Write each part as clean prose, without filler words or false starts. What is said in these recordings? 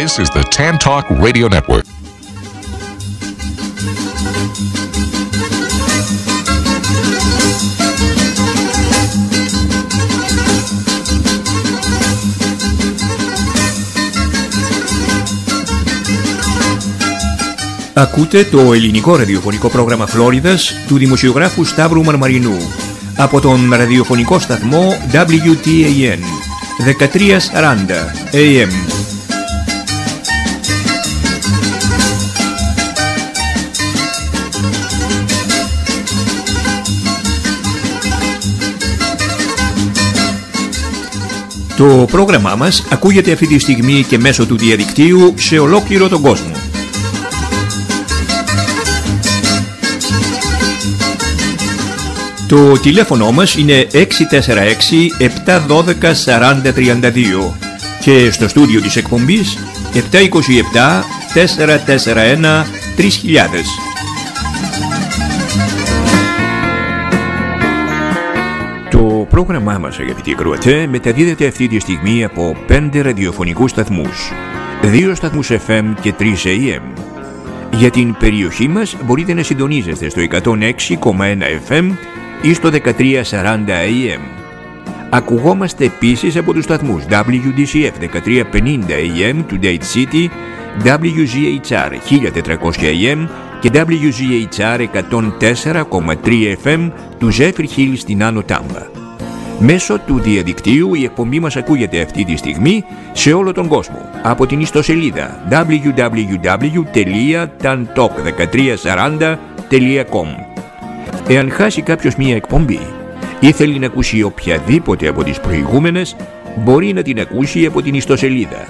This is the Tan Talk Radio Network. Ακούτε το ελληνικό ραδιοφωνικό πρόγραμμα Φλόριδας του δημοσιογράφου Σταύρου Μαρμαρινού από τον ραδιοφωνικό σταθμό WTAN 1340 AM. Το πρόγραμμά μας ακούγεται αυτή τη στιγμή και μέσω του διαδικτύου σε ολόκληρο τον κόσμο. Το τηλέφωνο μας είναι 646-712-4032 και στο στούντιο της εκπομπής 727-441-3000. Το πρόγραμμά μας, αγαπητοί ακροατές, μεταδίδεται αυτή τη στιγμή από 5 ραδιοφωνικούς σταθμούς, 2 σταθμούς FM και 3 AM. Για την περιοχή μας μπορείτε να συντονίζεστε στο 106,1 FM ή στο 1340 AM. Ακουγόμαστε επίσης από τους σταθμούς WDCF 1350 AM του Dade City, WGHR 1400 AM και WGHR 104,3 FM του Zephyr Hill στην Άνω Τάμπα. Μέσω του διαδικτύου η εκπομπή μας ακούγεται αυτή τη στιγμή σε όλο τον κόσμο από την ιστοσελίδα www.tantalk1340.com. Εάν χάσει κάποιος μία εκπομπή ή θέλει να ακούσει οποιαδήποτε από τις προηγούμενες, μπορεί να την ακούσει από την ιστοσελίδα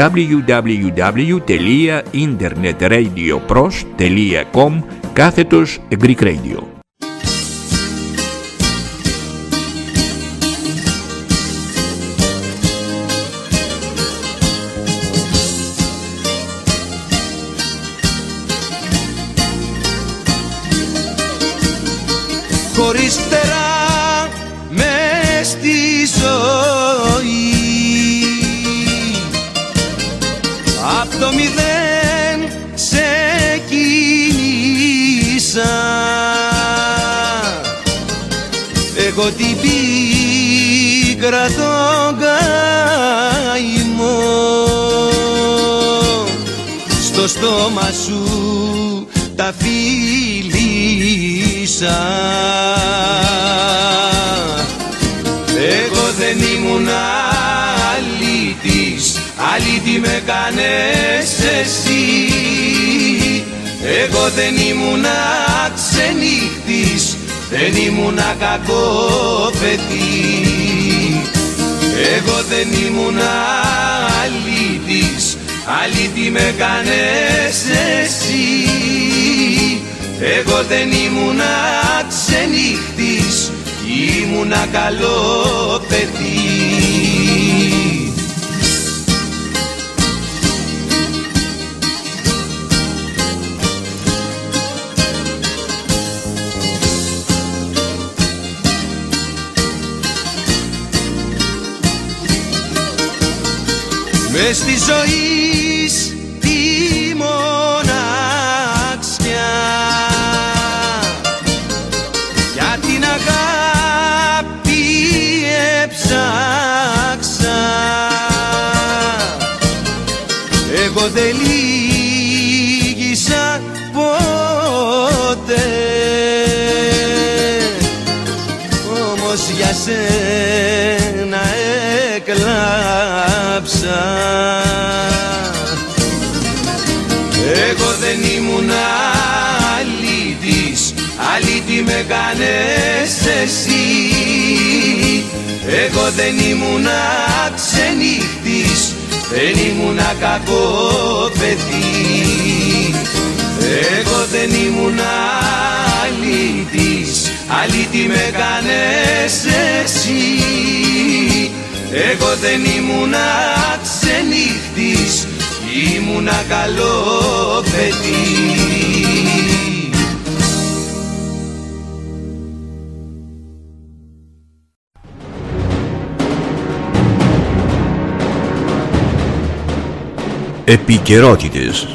www.internetradioPros.com/Greek Radio. Χωρίς φτερά μες στη ζωή, απ' το μηδέν ξεκίνησα. Εγώ την πίκρα τον καημό, στο στόμα σου τα φίλησα. Εγώ δεν ήμουν αλήτης, αλήτη με κάνες εσύ. Εγώ δεν ήμουν ξενύχτης, δεν ήμουν κακό παιδί. Εγώ δεν ήμουν αλήτης, αλήτη με κάνες εσύ. Εγώ δεν ήμουνα ξενύχτης, ήμουνα καλό παιδί. Μες στη ζωή τη μοναξιά, για την αγάπη έψαξα. Εγώ δεν λύγησα ποτέ, όμως για σένα έκλαψα. Εγώ δεν ήμουν αλήτης, αλήτη με κάνες εσύ. Εγώ δεν ήμουν ξενύχτης, δεν ήμουν κακό παιδί. Εγώ δεν ήμουν αλήτης, αλήτη με κάνες εσύ. Εγώ δεν ήμουνα ξενύχτης, ήμουνα καλό παιδί. Επικαιρότητες.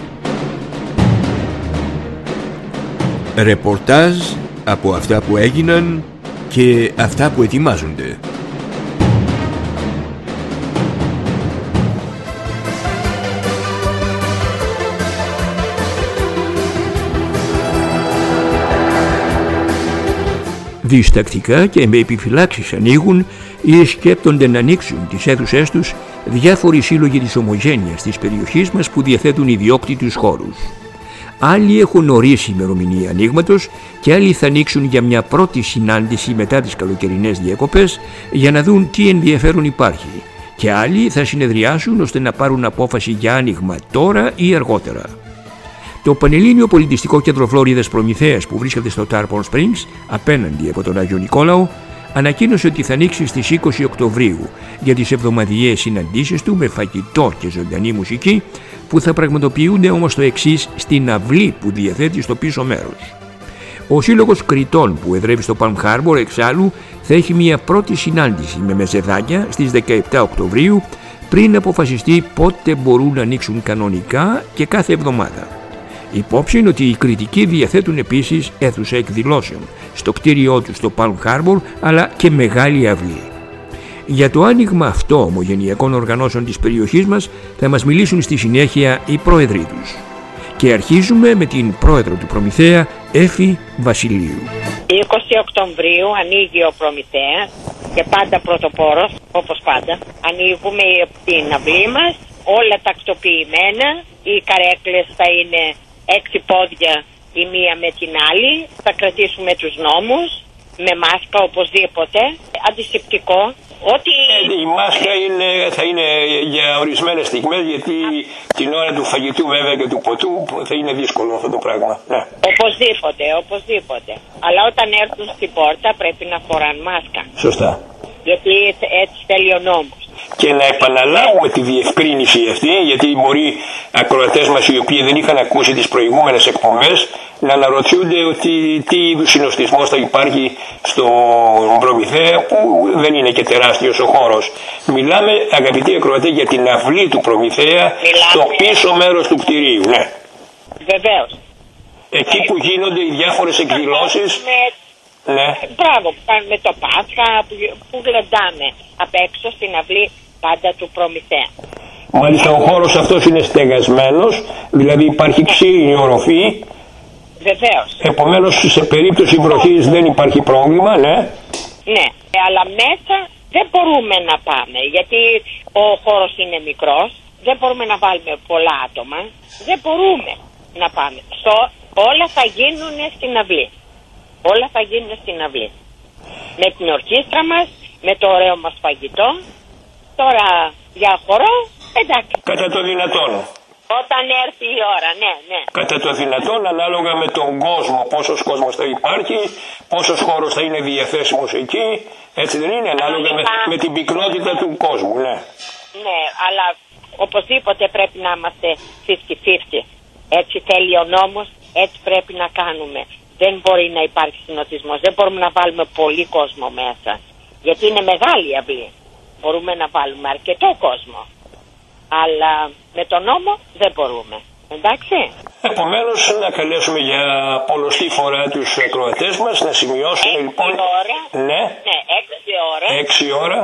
Ρεπορτάζ από αυτά που έγιναν και αυτά που ετοιμάζονται. Διστακτικά και με επιφυλάξεις ανοίγουν ή σκέπτονται να ανοίξουν τις αίθουσές τους διάφοροι σύλλογοι της ομογένειας της περιοχής μας που διαθέτουν ιδιόκτητους χώρους. Άλλοι έχουν ορίσει ημερομηνία ανοίγματος και άλλοι θα ανοίξουν για μια πρώτη συνάντηση μετά τις καλοκαιρινές διακοπές για να δουν τι ενδιαφέρον υπάρχει, και άλλοι θα συνεδριάσουν ώστε να πάρουν απόφαση για άνοιγμα τώρα ή αργότερα. Το Πανελλήνιο Πολιτιστικό Κέντρο Φλόριδας Προμηθέας, που βρίσκεται στο Tarpon Springs απέναντι από τον Άγιο Νικόλαο, ανακοίνωσε ότι θα ανοίξει στις 20 Οκτωβρίου για τις εβδομαδιαίες συναντήσεις του με φαγητό και ζωντανή μουσική, που θα πραγματοποιούνται όμως το εξής στην αυλή που διαθέτει στο πίσω μέρος. Ο Σύλλογος Κρητών που εδρεύει στο Palm Harbor εξάλλου θα έχει μια πρώτη συνάντηση με μεζεδάκια στις 17 Οκτωβρίου πριν αποφασιστεί πότε μπορούν να ανοίξουν κανονικά και κάθε εβδομάδα. Υπόψη είναι ότι οι κριτικοί διαθέτουν επίσης αίθουσα εκδηλώσεων στο κτίριό τους στο Palm Harbor, αλλά και μεγάλη αυλή. Για το άνοιγμα αυτό ομογενειακών οργανώσεων της περιοχής μας θα μας μιλήσουν στη συνέχεια οι πρόεδροι τους. Και αρχίζουμε με την πρόεδρο του Προμηθέα, Έφη Βασιλείου. 20 Οκτωβρίου ανοίγει ο Προμηθέας και πάντα πρωτοπόρος, όπως πάντα. Ανοίγουμε την αυλή μας, όλα τακτοποιημένα. Οι καρέκλες θα είναι 6 πόδια η μία με την άλλη. Θα κρατήσουμε τους νόμους, με μάσκα οπωσδήποτε, αντισηπτικό. Ότι... Η μάσκα θα είναι για ορισμένες στιγμές, γιατί την ώρα του φαγητού βέβαια και του ποτού θα είναι δύσκολο αυτό το πράγμα. Ναι. Οπωσδήποτε. Αλλά όταν έρθουν στην πόρτα πρέπει να φοράν μάσκα. Σωστά. Γιατί έτσι θέλει ο νόμος. Και να επαναλάβουμε τη διευκρίνηση αυτή, γιατί μπορεί ακροατές μας οι οποίοι δεν είχαν ακούσει τις προηγούμενες εκπομπές να αναρωτιούνται ότι τι είδους συνοστισμός θα υπάρχει στον Προμηθέα, που δεν είναι και τεράστιος ο χώρος. Μιλάμε, αγαπητοί ακροατές, για την αυλή του Προμηθέα στο πίσω μέρος του κτηρίου. Ναι. Βεβαίως. Εκεί που γίνονται οι διάφορες εκδηλώσεις. Ναι. Μπράβο, που κάνουμε το Πάσχα, που γλεντάμε απ' έξω στην αυλή πάντα του Προμηθέα. Μάλιστα ο χώρος αυτός είναι στεγασμένος, δηλαδή υπάρχει ξύλινη οροφή. Βεβαίως. Επομένως σε περίπτωση βροχής δεν υπάρχει πρόβλημα, ναι. Ναι, αλλά μέσα δεν μπορούμε να πάμε, γιατί ο χώρος είναι μικρός, δεν μπορούμε να βάλουμε πολλά άτομα, δεν μπορούμε να πάμε. Όλα θα γίνουν στην αυλή. Όλα θα γίνουν στην αυλή. Με την ορχήστρα μας, με το ωραίο μας φαγητό. Τώρα για χορό, εντάξει. Κατά το δυνατόν. Όταν έρθει η ώρα, ναι. Κατά το δυνατόν, ανάλογα με τον κόσμο, πόσος κόσμος θα υπάρχει, πόσος χώρος θα είναι διαθέσιμος εκεί, έτσι δεν είναι, ανάλογα με την πυκνότητα του κόσμου, ναι. Ναι, αλλά οπωσδήποτε πρέπει να είμαστε 50-50. Έτσι θέλει ο νόμος, έτσι πρέπει να κάνουμε. Δεν μπορεί να υπάρχει συνοτισμός, δεν μπορούμε να βάλουμε πολύ κόσμο μέσα, γιατί είναι μεγάλη αυλή. Μπορούμε να βάλουμε αρκετό κόσμο, αλλά με τον νόμο δεν μπορούμε. Εντάξει. Επομένως να καλέσουμε για πολλοστή φορά τους ακροατές μας να σημειώσουμε 6 λοιπόν. ώρα. Ναι, 6 ώρα. 6 ώρα.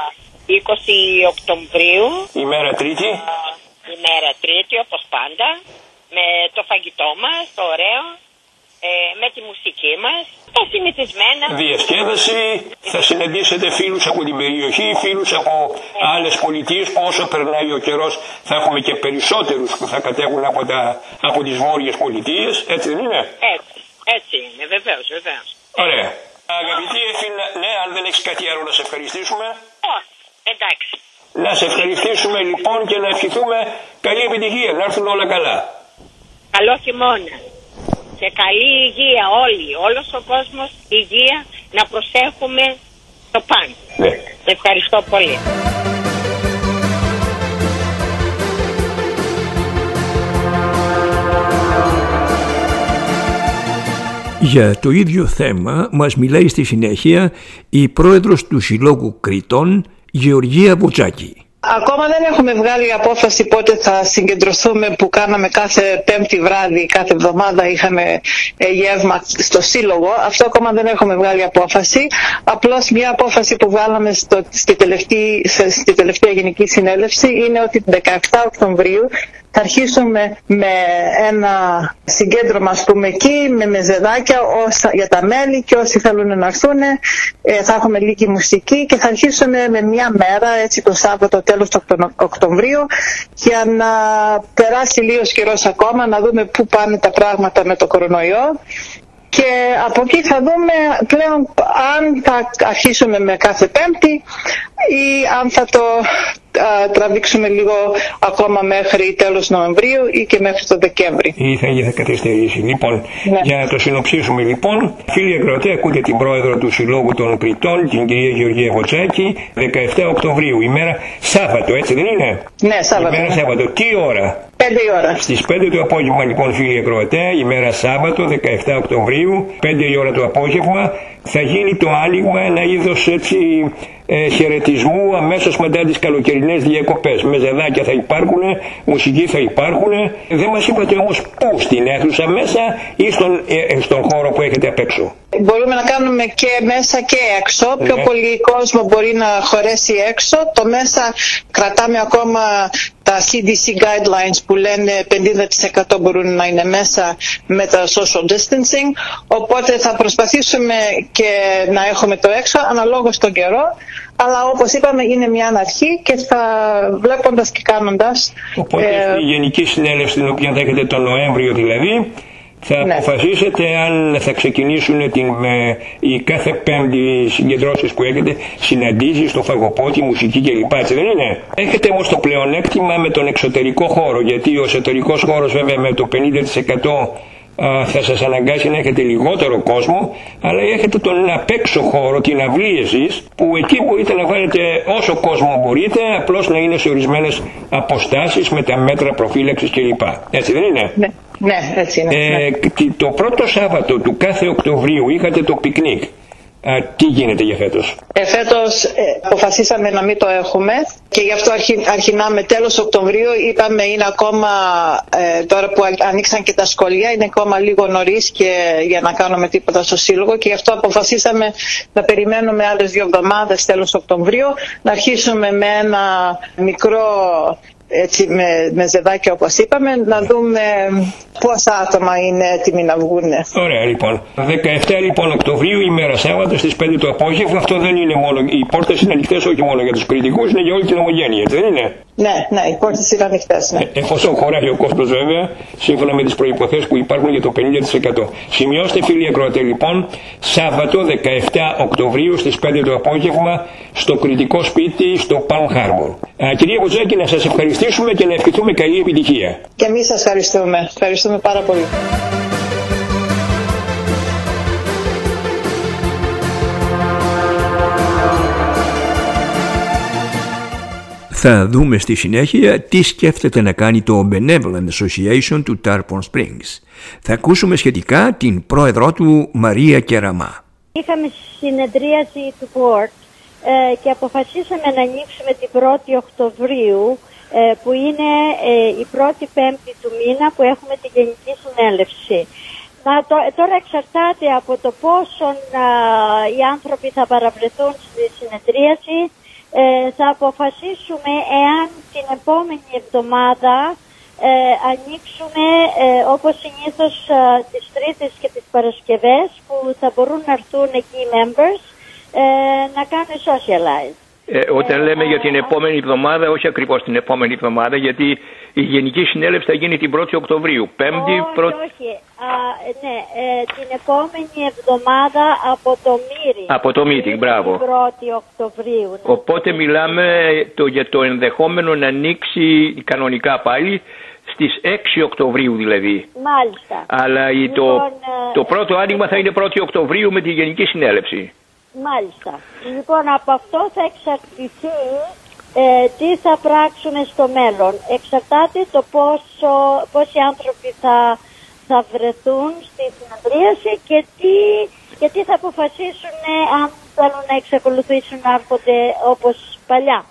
20 Οκτωβρίου. Ημέρα Τρίτη. Ημέρα Τρίτη, όπως πάντα. Με το φαγητό μας, το ωραίο. Με τη μουσική μας, τα συνηθισμένα. Διασκέδαση, θα συναντήσετε φίλους από την περιοχή, φίλους από άλλες πολιτείες, που όσο περνάει ο καιρός θα έχουμε και περισσότερους που θα κατέχουν από τις βόρειες πολιτείες, έτσι δεν είναι? Έτσι είναι, βεβαίως. Ωραία. Αγαπητή Εφη, ναι, αν δεν έχεις κάτι άλλο να σε ευχαριστήσουμε. Εντάξει. Να σε ευχαριστήσουμε λοιπόν και να ευχηθούμε καλή επιτυχία, να έρθουν όλα καλά. Καλό χειμώνα. Και καλή υγεία όλος ο κόσμος, υγεία, να προσέχουμε το πάνω. Ναι. Ευχαριστώ πολύ. Για το ίδιο θέμα μας μιλάει στη συνέχεια η πρόεδρος του Συλλόγου Κρητών, Γεωργία Βοτσάκη. Ακόμα δεν έχουμε βγάλει απόφαση πότε θα συγκεντρωθούμε, που κάναμε κάθε Πέμπτη βράδυ, κάθε εβδομάδα είχαμε γεύμα στο Σύλλογο. Αυτό ακόμα δεν έχουμε βγάλει απόφαση. Απλώς μια απόφαση που βγάλαμε στη τελευταία Γενική Συνέλευση είναι ότι την 17 Οκτωβρίου θα αρχίσουμε με ένα συγκέντρωμα, ας πούμε, εκεί, με μεζεδάκια για τα μέλη, και όσοι θέλουν να έρθουν θα έχουμε λίγη μουσική, και θα αρχίσουμε με μια μέρα, έτσι, το Σάββατο, τέλος του Οκτωβρίου, για να περάσει λίγος καιρός ακόμα, να δούμε πού πάνε τα πράγματα με το κορονοϊό. Και από εκεί θα δούμε πλέον αν θα αρχίσουμε με κάθε Πέμπτη ή αν θα το τραβήξουμε λίγο ακόμα μέχρι τέλος Νοεμβρίου ή και μέχρι το Δεκέμβρη. Ή θα καθυστερήσει. Λοιπόν, ναι. Για να το συνοψίσουμε λοιπόν, φίλοι ακροατές, ακούτε την πρόεδρο του Συλλόγου των Κριτών, την κυρία Γεωργία Βοτσάκη, 17 Οκτωβρίου, ημέρα Σάββατο, έτσι δεν είναι? Ναι, Σάββατο. Ημέρα Σάββατο. Τι ώρα? 5 η ώρα. Στις 5 το απόγευμα λοιπόν, φίλοι ακροατέ, ημέρα Σάββατο 17 Οκτωβρίου, 5 η ώρα το απόγευμα, θα γίνει το άνοιγμα, ένα είδος έτσι χαιρετισμού αμέσως μετά τις καλοκαιρινές διακοπές. Μεζεδάκια θα υπάρχουν, μουσική θα υπάρχουν. Δεν μας είπατε όμως πού, στην αίθουσα μέσα ή στον χώρο που έχετε απ' έξω? Μπορούμε να κάνουμε και μέσα και έξω. Πιο πολύ κόσμο μπορεί να χωρέσει έξω. Το μέσα κρατάμε ακόμα τα CDC guidelines που λένε 50% μπορούν να είναι μέσα με τα social distancing. Οπότε θα προσπαθήσουμε και να έχουμε το έξω αναλόγως τον καιρό. Αλλά όπως είπαμε είναι μια αρχή και θα βλέποντας και κάνοντας. Οπότε η Γενική Συνέλευση, την οποία θα έχετε τον Νοέμβριο δηλαδή, θα αποφασίσετε αν θα ξεκινήσουν οι κάθε Πέμπτη συγκεντρώσεις που έχετε, συναντήσεις στο Φαγοπότη, μουσική κλπ. Έτσι δεν είναι? Έχετε όμως το πλεονέκτημα με τον εξωτερικό χώρο, γιατί ο εσωτερικός χώρος βέβαια με το 50% θα σας αναγκάσει να έχετε λιγότερο κόσμο, αλλά έχετε τον απέξω χώρο, την αυλή εσείς, που εκεί μπορείτε να βάλετε όσο κόσμο μπορείτε, απλώς να είναι σε ορισμένες αποστάσεις με τα μέτρα προφύλαξης κλπ. Έτσι δεν είναι? Ναι, έτσι είναι. Το πρώτο Σάββατο του κάθε Οκτωβρίου είχατε το πικνίκ. Τι γίνεται για φέτος? Φέτος αποφασίσαμε να μην το έχουμε και γι' αυτό αρχινάμε τέλος Οκτωβρίου. Είπαμε είναι ακόμα, τώρα που ανοίξαν και τα σχολεία, είναι ακόμα λίγο νωρίς και για να κάνουμε τίποτα στο Σύλλογο, και γι' αυτό αποφασίσαμε να περιμένουμε άλλες 2 εβδομάδες τέλος Οκτωβρίου, να αρχίσουμε με ένα μικρό, έτσι, με ζεδάκια όπως είπαμε, να δούμε πόσα άτομα είναι έτοιμοι να βγουν. Ωραία λοιπόν. 17 λοιπόν Οκτωβρίου, ημέρα Σάββατο στις 5 το απόγευμα. Αυτό δεν είναι μόνο, οι πόρτες είναι ανοιχτές όχι μόνο για τους κριτικούς, είναι για όλη την ομογένεια, δεν είναι? Ναι, οι πόρτες είναι ανοιχτές, ναι. Εφόσον χωράει ο κόσμος βέβαια, σύμφωνα με τις προϋποθέσεις που υπάρχουν για το 50%. Σημειώστε φίλοι ακροατές λοιπόν, Σάββατο 17 Οκτωβρίου στις 5 το απόγευμα, στο κριτικό σπίτι στο Palm Harbor. Κυρία Βοτσάκη, να σας ευχαριστήσουμε και να ευχηθούμε καλή επιτυχία. Και εμείς σας ευχαριστούμε. Ευχαριστούμε πάρα πολύ. Θα δούμε στη συνέχεια τι σκέφτεται να κάνει το Benevolent Association του Tarpon Springs. Θα ακούσουμε σχετικά την πρόεδρό του, Μαρία Κεραμά. Είχαμε συνεδρίαση του Board και αποφασίσαμε να ανοίξουμε την 1η Οκτωβρίου, που είναι η πρώτη Πέμπτη του μήνα που έχουμε την Γενική Συνέλευση. Τώρα εξαρτάται από το πόσο οι άνθρωποι θα παραβρεθούν στη συνεδρίαση. Θα αποφασίσουμε εάν την επόμενη εβδομάδα ανοίξουμε όπως συνήθως τις Τρίτες και τις Παρασκευές, που θα μπορούν να έρθουν εκεί οι members να κάνουν socialize. Όταν λέμε για την επόμενη εβδομάδα, όχι ακριβώς την επόμενη εβδομάδα, γιατί η Γενική Συνέλευση θα γίνει την 1η Οκτωβρίου. Πέμπτη, όχι. Ναι, την επόμενη εβδομάδα από το meeting. Από το meeting, μπράβο. Την 1η Οκτωβρίου. Οπότε μιλάμε για το ενδεχόμενο να ανοίξει κανονικά πάλι στις 6 Οκτωβρίου δηλαδή. Μάλιστα. Αλλά λοιπόν, το πρώτο άνοιγμα θα είναι 1η Οκτωβρίου με τη Γενική Συνέλευση. Μάλιστα. Λοιπόν, από αυτό θα εξαρτηθεί τι θα πράξουμε στο μέλλον. Εξαρτάται το πόσοι άνθρωποι θα βρεθούν στη συνεδρίαση και τι θα αποφασίσουν αν θέλουν να εξακολουθήσουν να έρχονται όπως παλιά.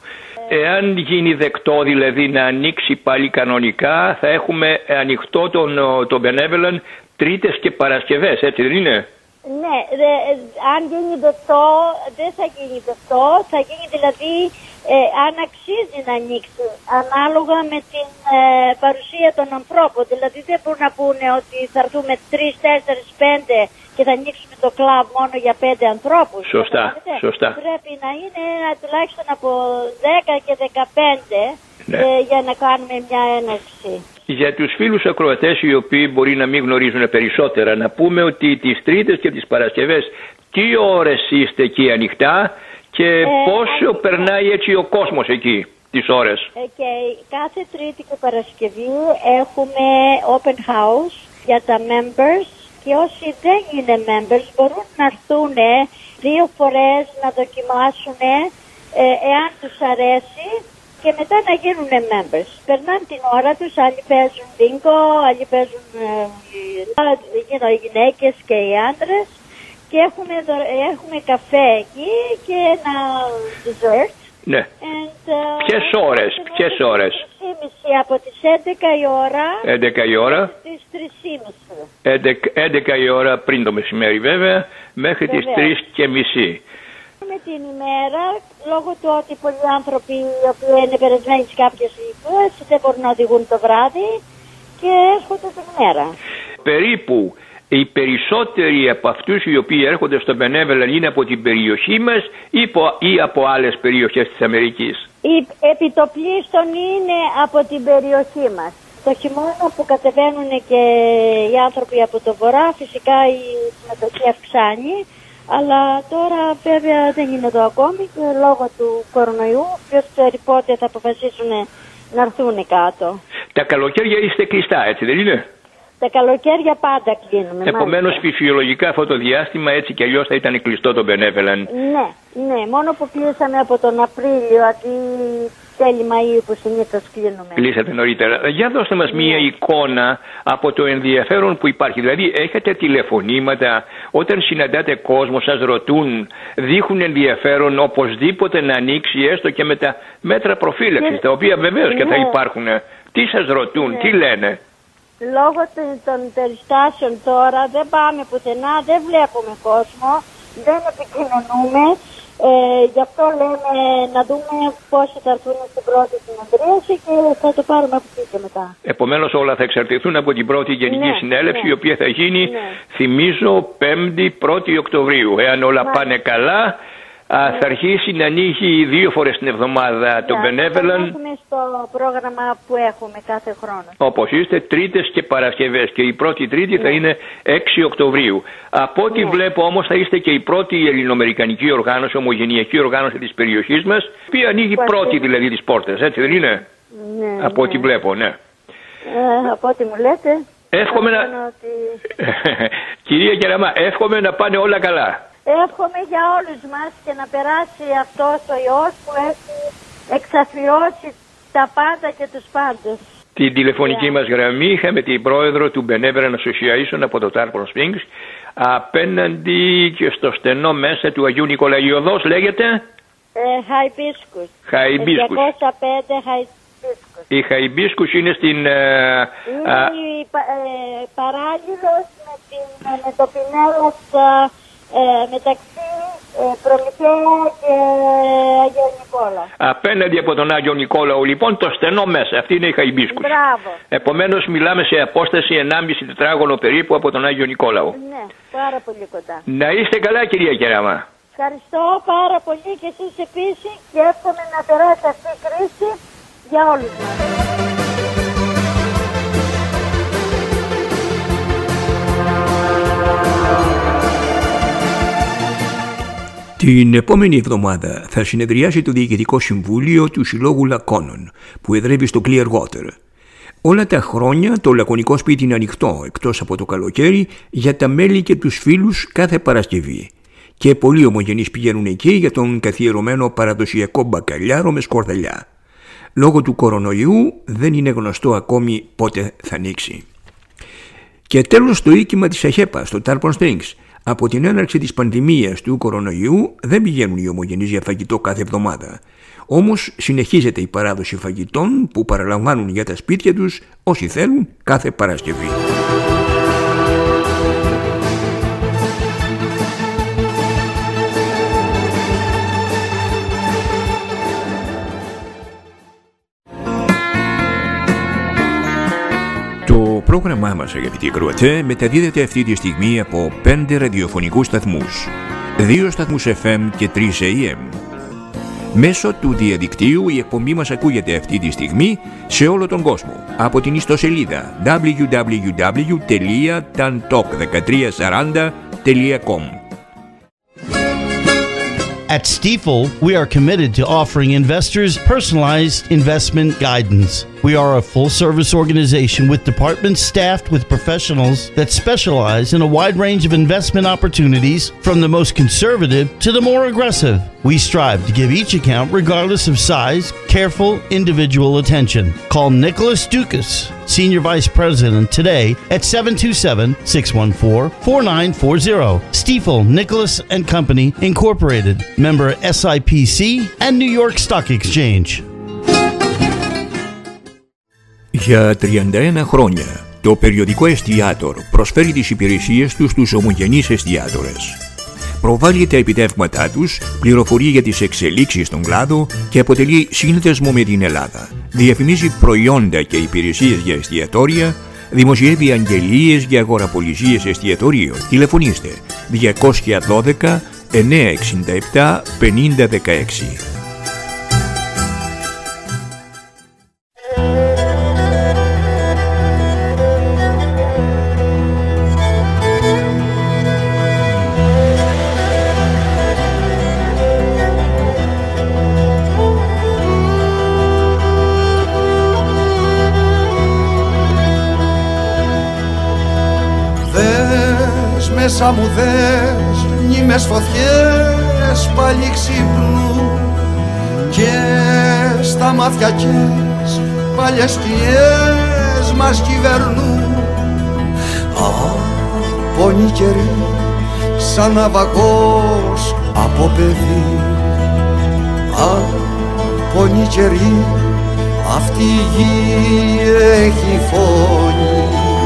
Εάν γίνει δεκτό δηλαδή να ανοίξει πάλι κανονικά, θα έχουμε ανοιχτό τον Benevolent Τρίτες και Παρασκευές, έτσι δεν είναι? Ναι, αν γίνει δεκτό, δεν θα γίνει δεκτό, θα γίνει δηλαδή αν αξίζει να ανοίξει, ανάλογα με την παρουσία των ανθρώπων. Δηλαδή δεν μπορούν να πούνε ότι θα έρθουμε 3, 4, 5 και θα ανοίξουμε το κλαμπ μόνο για 5 ανθρώπους. Σωστά, σωστά. Πρέπει να είναι τουλάχιστον από 10 και 15 για να κάνουμε μια έναρξη. Για τους φίλους ακροατές οι οποίοι μπορεί να μην γνωρίζουν περισσότερα, να πούμε ότι τις Τρίτες και τις Παρασκευές τι ώρες είστε εκεί ανοιχτά και πόσο περνάει έτσι ο κόσμος εκεί τις ώρες? Κάθε Τρίτη και Παρασκευή έχουμε open house για τα members και όσοι δεν είναι members μπορούν να έρθουν 2 φορές να δοκιμάσουν εάν τους αρέσει και μετά να γίνουν members. Περνάνε την ώρα τους, άλλοι παίζουν bingo, άλλοι παίζουν οι γυναίκες και οι άντρες και έχουμε καφέ εκεί και ένα dessert. Ναι. Ποιες ώρες? 3:30 από τις 11 η ώρα. 11 η ώρα. Στις 3:30. 11 η ώρα πριν το μεσημέρι βέβαια, μέχρι τις 3:30. Με την ημέρα, λόγω του ότι πολλοί άνθρωποι οι οποίοι είναι περασμένοι σε κάποιες ηλικίες δεν μπορούν να οδηγούν το βράδυ και έρχονται την ημέρα. Περίπου οι περισσότεροι από αυτούς οι οποίοι έρχονται στο Benevolent είναι από την περιοχή μας ή από άλλες περιοχές της Αμερικής? Οι επιτοπλίστων είναι από την περιοχή μας. Το χειμώνα που κατεβαίνουν και οι άνθρωποι από το βορρά, φυσικά η συμμετοχή αυξάνει. Αλλά τώρα βέβαια δεν είναι εδώ ακόμη και λόγω του κορονοϊού ποιος ξέρει πότε θα αποφασίσουν να έρθουν κάτω. Τα καλοκαίρια είστε κλειστά, έτσι δεν είναι? Τα καλοκαίρια πάντα κλείνουμε. Επομένως φυσιολογικά αυτό το διάστημα έτσι κι αλλιώς θα ήταν κλειστό το Benevolent. Ναι, μόνο που κλείσαμε από τον Απρίλιο αντί τέλη Μαΐου που συνήθως κλείνουμε. Κλείσατε νωρίτερα. Για δώστε μας μία εικόνα από το ενδιαφέρον που υπάρχει. Δηλαδή έχετε τηλεφωνήματα, όταν συναντάτε κόσμο σας ρωτούν, δείχνουν ενδιαφέρον οπωσδήποτε να ανοίξει έστω και με τα μέτρα προφύλαξης, τα οποία βεβαίως και θα υπάρχουν. Τι σας ρωτούν, τι λένε? Λόγω των περιστάσεων τώρα δεν πάμε πουθενά, δεν βλέπουμε κόσμο, δεν επικοινωνούμε. Γι' αυτό λέμε να δούμε πόσοι θα έρθουν στην πρώτη συνεδρίαση και θα το πάρουμε από εκεί και μετά. Επομένως όλα θα εξαρτηθούν από την πρώτη γενική συνέλευση, η οποία θα γίνει, θυμίζω, 5η Οκτωβρίου. Εάν όλα πάνε καλά, θα αρχίσει να ανοίγει 2 φορές την εβδομάδα το Benevolent. Έχουμε στο πρόγραμμα που έχουμε κάθε χρόνο. Όπως είστε, Τρίτες και Παρασκευές. Και η πρώτη Τρίτη θα είναι 6 Οκτωβρίου. Από ό,τι βλέπω όμως θα είστε και η πρώτη ελληνοαμερικανική οργάνωση, ομογενειακή οργάνωση της περιοχής μας, η οποία ανοίγει πρώτη δηλαδή τις πόρτες, έτσι δεν είναι? Ναι. Από ό,τι βλέπω, ναι. Από ό,τι μου λέτε. Εύχομαι να... Κυρία Κεραμά, εύχομαι να πάνε όλα καλά. Εύχομαι για όλους μας και να περάσει αυτός ο ιός που έχει εξαθλιώσει τα πάντα και τους πάντες. Την τηλεφωνική μας γραμμή είχαμε την πρόεδρο του Benevolent Association από το Tarpon Springs, απέναντι και στο στενό μέσα του Αγίου Νικολαίου. Οδός λέγεται? Χαϊμπίσκους. 205 Χαϊμπίσκους. Η Χαϊμπίσκους είναι στην... Είναι παράλληλος με το Πινέλος μεταξύ Προμηθέα και Αγίου Νικόλαου. Απέναντι από τον Άγιο Νικόλαο λοιπόν, το στενό μέσα, αυτή είναι η Χαϊμπίσκους. Μπράβο. Επομένως μιλάμε σε απόσταση 1,5 τετράγωνο περίπου από τον Άγιο Νικόλαο. Ναι, πάρα πολύ κοντά. Να είστε καλά κυρία Κεράμα. Ευχαριστώ πάρα πολύ και εσείς επίσης και εύχομαι να περάσει αυτή η κρίση για όλους μας. Την επόμενη εβδομάδα θα συνεδριάσει το Διοικητικό Συμβούλιο του Συλλόγου Λακώνων, που εδρεύει στο Clearwater. Όλα τα χρόνια το λακωνικό σπίτι είναι ανοιχτό, εκτός από το καλοκαίρι, για τα μέλη και τους φίλους κάθε Παρασκευή. Και πολλοί ομογενείς πηγαίνουν εκεί για τον καθιερωμένο παραδοσιακό μπακαλιάρο με σκορδαλιά. Λόγω του κορονοϊού δεν είναι γνωστό ακόμη πότε θα ανοίξει. Και τέλος το οίκημα της ΑΧΕΠΑ στο Tarpon Springs. Από την έναρξη της πανδημίας του κορονοϊού δεν πηγαίνουν οι ομογενείς για φαγητό κάθε εβδομάδα. Όμως συνεχίζεται η παράδοση φαγητών που παραλαμβάνουν για τα σπίτια τους όσοι θέλουν κάθε Παρασκευή. Το πρόγραμμά μας, αγαπητοί ακροατές, μεταδίδεται αυτή τη στιγμή από 5 ραδιοφωνικούς σταθμούς, 2 σταθμούς FM και 3 AM. Μέσω του διαδικτύου η εκπομπή μας ακούγεται αυτή τη στιγμή σε όλο τον κόσμο από την ιστοσελίδα www.tantalk1340.com. At Stifel, we are committed to offering investors personalized investment guidance. We are a full-service organization with departments staffed with professionals that specialize in a wide range of investment opportunities, from the most conservative to the more aggressive. We strive to give each account, regardless of size, careful individual attention. Call Nicholas Dukas, Senior Vice President, today at 727-614-4940. Stifel, Nicholas and Company, Incorporated, member SIPC and New York Stock Exchange. Για 31 χρόνια, το περιοδικό Εστιάτορ προσφέρει τις υπηρεσίες του στους ομογενείς εστιάτορες. Προβάλλει τα επιτεύγματά τους, πληροφορεί για τις εξελίξεις στον κλάδο και αποτελεί σύνδεσμο με την Ελλάδα. Διαφημίζει προϊόντα και υπηρεσίες για εστιατόρια, δημοσιεύει αγγελίες για αγοραπολισίες εστιατορίων. Τηλεφωνήστε 212 967 5016. Μέσα μου δες μνήμες φωτιές πάλι ξύπνου και στα μάτια κες παλιές σκιές μας κυβερνούν. Πόνοι καιροί σαν ναυαγός από παιδί. Πόνοι καιροί αυτή η γη έχει φωνή.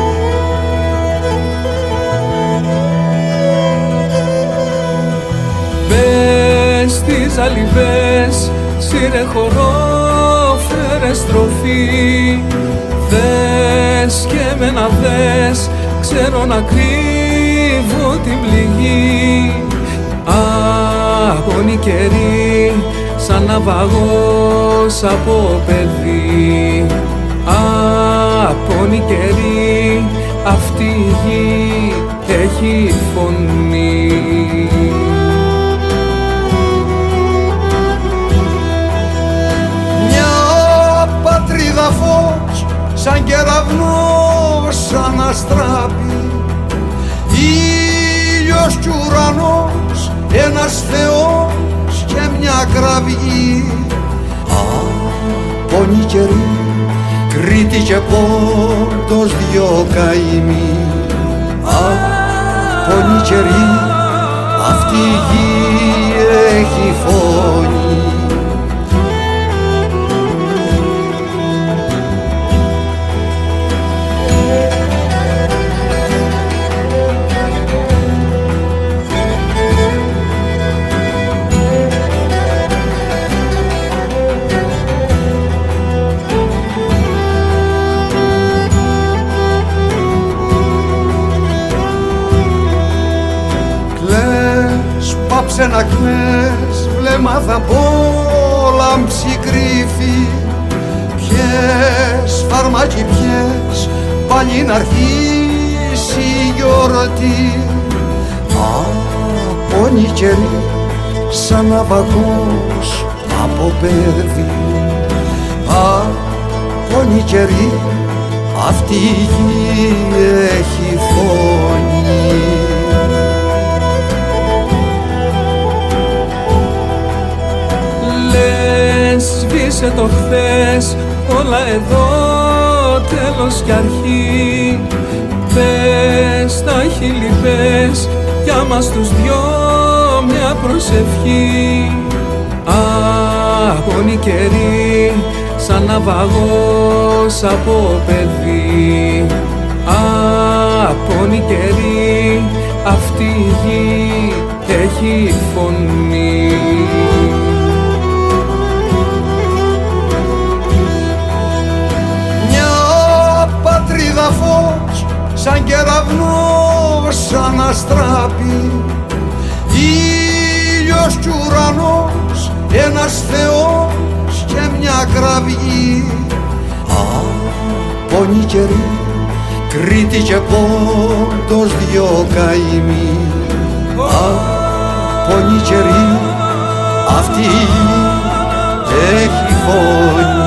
Στις αλυβές σύρε χορό, φέρε στροφή. Δες και εμένα δες, ξέρω να κρύβω την πληγή. Αγώνη καιρή, σαν ναυαγός από παιδί. Αγώνη καιρή, αυτή η γη έχει φωνή. Φως, σαν κεραυνός, σαν αστράπη, ήλιος κι ουρανός, ένας Θεός και μια κραυγή. Πόνοι καιροί, Κρήτη και Πόντος δυο καημοί. Πόνοι καιροί, αυτή η γη έχει φωνή. Πάψε να κλαις, βλέμμα θα πόλαμψη κρύφη. Πιες φαρμάκι πιες, πάλι να αρχίσει η γιορτή. Πόνοι καιροί, σαν ναυαγός από παιδί. Πόνοι καιροί, αυτή η γη έχει φωνή. Σβήσε το χθες, όλα εδώ τέλος κι αρχή. Πες τα χείλη πες, για μας τους δυο μια προσευχή. Αγώνη καιρή σαν ναυαγός από παιδί. Αγώνη καιρή αυτή η γη έχει φωνή. Πατρίδα φως σαν κεραυνός αναστράπει, ήλιος κι ουρανός, ένας Θεός και μια κραυγή. Πόνοι καιροί, Κρήτη και Πόντος δυο καημοί. Πόνοι καιροί, αυτή η γη έχει φωνή.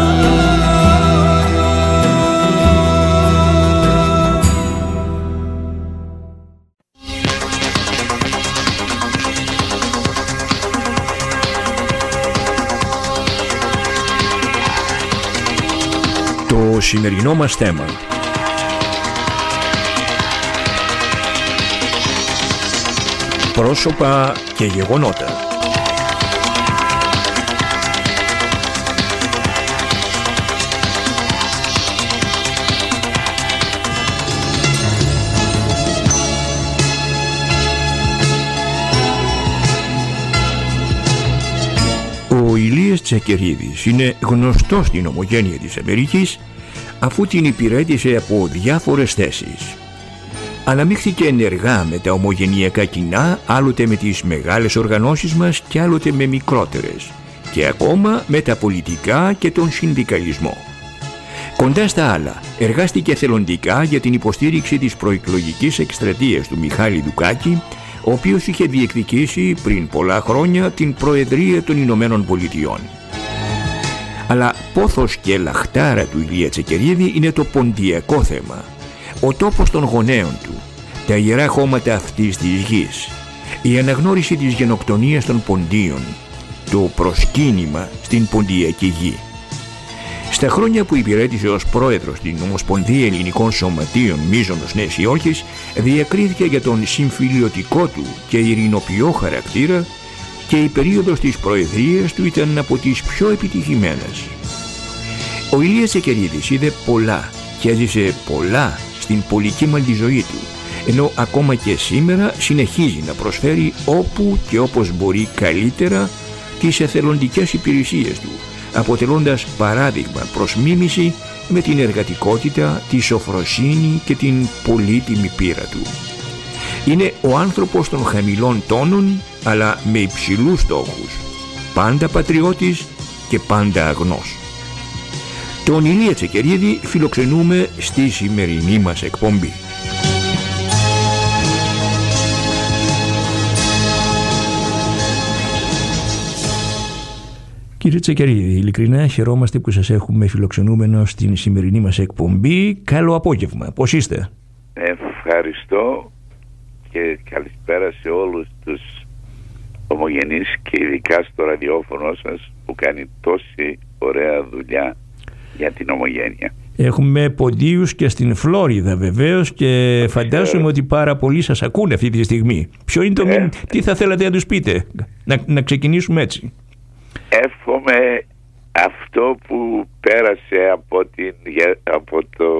Το σημερινό μας θέμα. Πρόσωπα και γεγονότα. Ο Ηλίας Τσακερίδης είναι γνωστός στην ομογένεια της Αμερικής, αφού την υπηρέτησε από διάφορες θέσεις. Αναμίχθηκε ενεργά με τα ομογενειακά κοινά, άλλοτε με τις μεγάλες οργανώσεις μας και άλλοτε με μικρότερες, και ακόμα με τα πολιτικά και τον συνδικαλισμό. Κοντά στα άλλα, εργάστηκε θελοντικά για την υποστήριξη της προεκλογικής εκστρατείας του Μιχάλη Δουκάκη, ο οποίος είχε διεκδικήσει πριν πολλά χρόνια την Προεδρία των Ηνωμένων Πολιτειών. Αλλά πόθος και λαχτάρα του Ηλία Τσακερίδη είναι το ποντιακό θέμα, ο τόπος των γονέων του, τα ιερά χώματα αυτής της γης, η αναγνώριση της γενοκτονίας των ποντίων, το προσκύνημα στην ποντιακή γη. Στα χρόνια που υπηρέτησε ως πρόεδρος στην Ομοσπονδία Ελληνικών Σωματείων Μίζωνος Νέας Υόρκης, διακρίθηκε για τον συμφιλιωτικό του και ειρηνοποιό χαρακτήρα, και η περίοδος της προεδρίας του ήταν από τις πιο επιτυχημένες. Ο Ηλίας Τσακερίδης είδε πολλά και έζησε πολλά στην πολυκύμαντη ζωή του, ενώ ακόμα και σήμερα συνεχίζει να προσφέρει όπου και όπως μπορεί καλύτερα τις εθελοντικές υπηρεσίες του, αποτελώντας παράδειγμα προς μίμηση με την εργατικότητα, τη σοφροσύνη και την πολύτιμη πείρα του. Είναι ο άνθρωπος των χαμηλών τόνων, αλλά με υψηλούς στόχους, πάντα πατριώτης και πάντα αγνός. Τον Ηλία Τσακερίδη φιλοξενούμε στη σημερινή μας εκπομπή. Κύριε Τσακερίδη, ειλικρινά χαιρόμαστε που σας έχουμε φιλοξενούμενο στην σημερινή μας εκπομπή. Καλό απόγευμα. Πώς είστε? Ευχαριστώ και καλησπέρα σε όλους τους ομογενείς και ειδικά στο ραδιόφωνο σας που κάνει τόση ωραία δουλειά για την ομογένεια. Έχουμε ποντίους και στην Φλόριδα βεβαίως, και φαντάζομαι ότι πάρα πολλοί σας ακούνε αυτή τη στιγμή. Ποιο είναι το μήνυμα, τι θα θέλατε να τους πείτε? Να ξεκινήσουμε έτσι. Εύχομαι αυτό που πέρασε από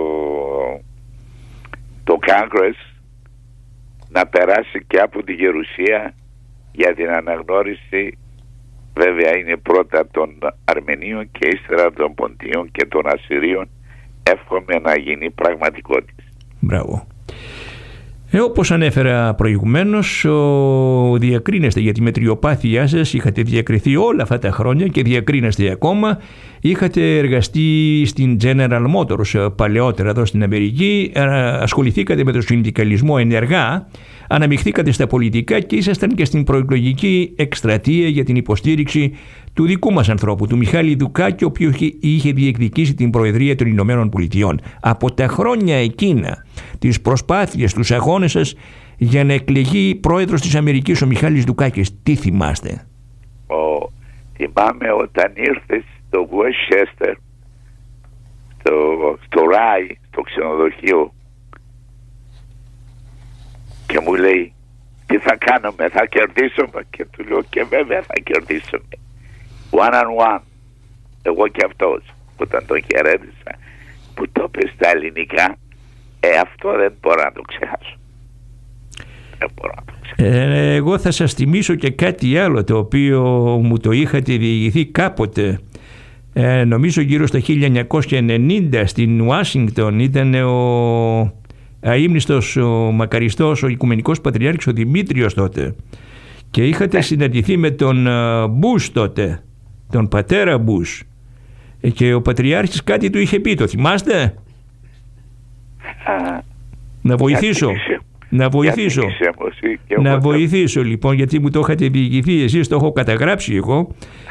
το Congress να περάσει και από τη Γερουσία, για την αναγνώριση, βέβαια είναι πρώτα των Αρμενίων και ύστερα των Ποντίων και των Ασσυρίων. Εύχομαι να γίνει πραγματικότητα. Μπράβο. Όπως ανέφερα προηγουμένως, διακρίνεστε για τη μετριοπάθειά σας, είχατε διακριθεί όλα αυτά τα χρόνια και διακρίνεστε ακόμα. Είχατε εργαστεί στην General Motors παλαιότερα εδώ στην Αμερική, ασχοληθήκατε με τον συνδικαλισμό ενεργά, αναμειχθήκατε στα πολιτικά και ήσασταν και στην προεκλογική εκστρατεία για την υποστήριξη του δικού μας ανθρώπου, του Μιχάλη Δουκάκη, ο οποίος είχε διεκδικήσει την Προεδρία των Ηνωμένων Πολιτειών. Από τα χρόνια εκείνα, τις προσπάθειες, τους αγώνες σας για να εκλεγεί πρόεδρος της Αμερικής ο Μιχάλης Δουκάκης, τι θυμάστε? Θυμάμαι όταν ήρθε στο Westchester, στο Ράι, στο ξενοδοχείο, και μου λέει, τι θα κάνουμε, θα κερδίσουμε? Και του λέω, και βέβαια θα κερδίσουμε. one on one, εγώ και αυτός, όταν τον χαιρέτησα, που το είπε στα ελληνικά, αυτό δεν μπορώ να το ξεχάσω. Δεν μπορώ να το ξεχάσω. Εγώ θα σας θυμίσω και κάτι άλλο, το οποίο μου το είχατε διηγηθεί κάποτε. Νομίζω γύρω στα 1990 στην Ουάσιγκτον ήταν ο αείμνηστος, ο μακαριστός, ο Οικουμενικός Πατριάρχης, ο Δημήτριος τότε, και είχατε συναντηθεί με τον Μπούς τότε, τον πατέρα Μπούς, και ο Πατριάρχης κάτι του είχε πει, το θυμάστε? Να βοηθήσω. Να βοηθήσω λοιπόν, γιατί μου το είχατε διηγηθεί εσείς, το έχω καταγράψει εγώ.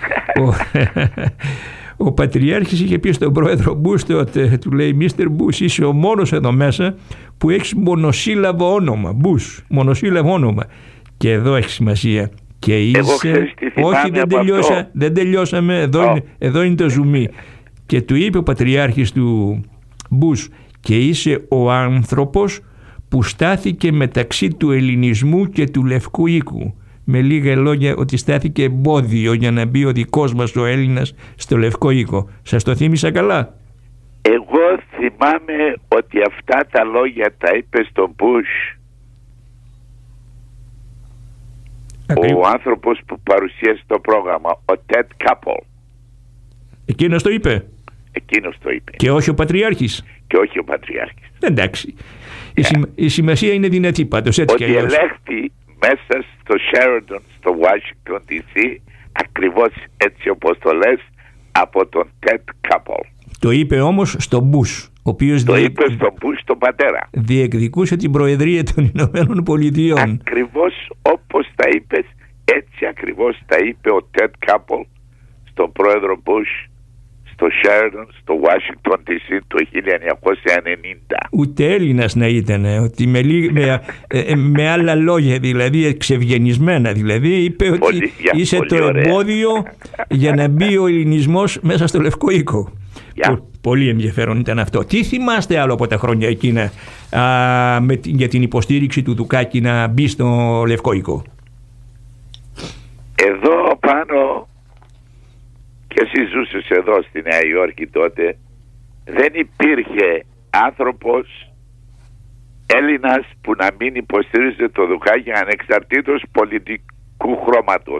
Ο Πατριάρχης είχε πει στον πρόεδρο Μπούς τότε, του λέει, Μίστερ Μπούς, είσαι ο μόνος εδώ μέσα που έχεις μονοσύλλαβο όνομα. Μπούς, μονοσύλλαβο όνομα. Και εδώ έχει σημασία. Και είσαι... Όχι, δεν τελειώσαμε, εδώ είναι το ζουμί. Και του είπε ο Πατριάρχης του Μπούς, και είσαι ο άνθρωπος που στάθηκε μεταξύ του ελληνισμού και του Λευκού Οίκου. Με λίγα λόγια, ότι στάθηκε εμπόδιο για να μπει ο δικός μας ο Έλληνας στο Λευκό Οίκο. Σας το θύμισα καλά? Εγώ θυμάμαι ότι αυτά τα λόγια τα είπε στον Μπούς ο άνθρωπος που παρουσίασε το πρόγραμμα, ο Τετ Κάπολ. Εκείνος το είπε? Εκείνος το είπε. Και όχι ο Πατριάρχης? Και όχι ο Πατριάρχης. Εντάξει. Η σημασία είναι δυνατή πάντως, έτσι. Ότι ελέγχθη μέσα στο Sheraton, στο Washington DC, ακριβώς έτσι όπως το λες, από τον Ted Koppel. Το είπε όμως στον Μπούς, ο οποίος το είπε στον Μπούς τον πατέρα. Διεκδικούσε την Προεδρία των Ηνωμένων Πολιτειών. Ακριβώς όπως τα είπες, έτσι ακριβώς τα είπε ο Ted Koppel στον πρόεδρο Μπούς, στο Sheraton, στο Washington DC το 1990. Ούτε Έλληνας να ήταν, ότι με άλλα λόγια, δηλαδή εξευγενισμένα, δηλαδή είπε ότι είσαι το εμπόδιο για να μπει ο ελληνισμός μέσα στο Λευκό Οίκο. Πολύ ενδιαφέρον ήταν αυτό. Τι θυμάστε άλλο από τα χρόνια εκείνα για την υποστήριξη του Δουκάκη να μπει στο Λευκό Οίκο? Εδώ πάνω, και εσύ ζούσες εδώ στη Νέα Υόρκη τότε, δεν υπήρχε άνθρωπος Έλληνας που να μην υποστήριζε το Δουκάκη ανεξαρτήτως πολιτικού χρώματος.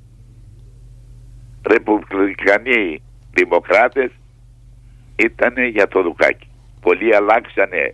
Ρεπουμπλικανοί δημοκράτες ήτανε για το Δουκάκη. Πολλοί αλλάξανε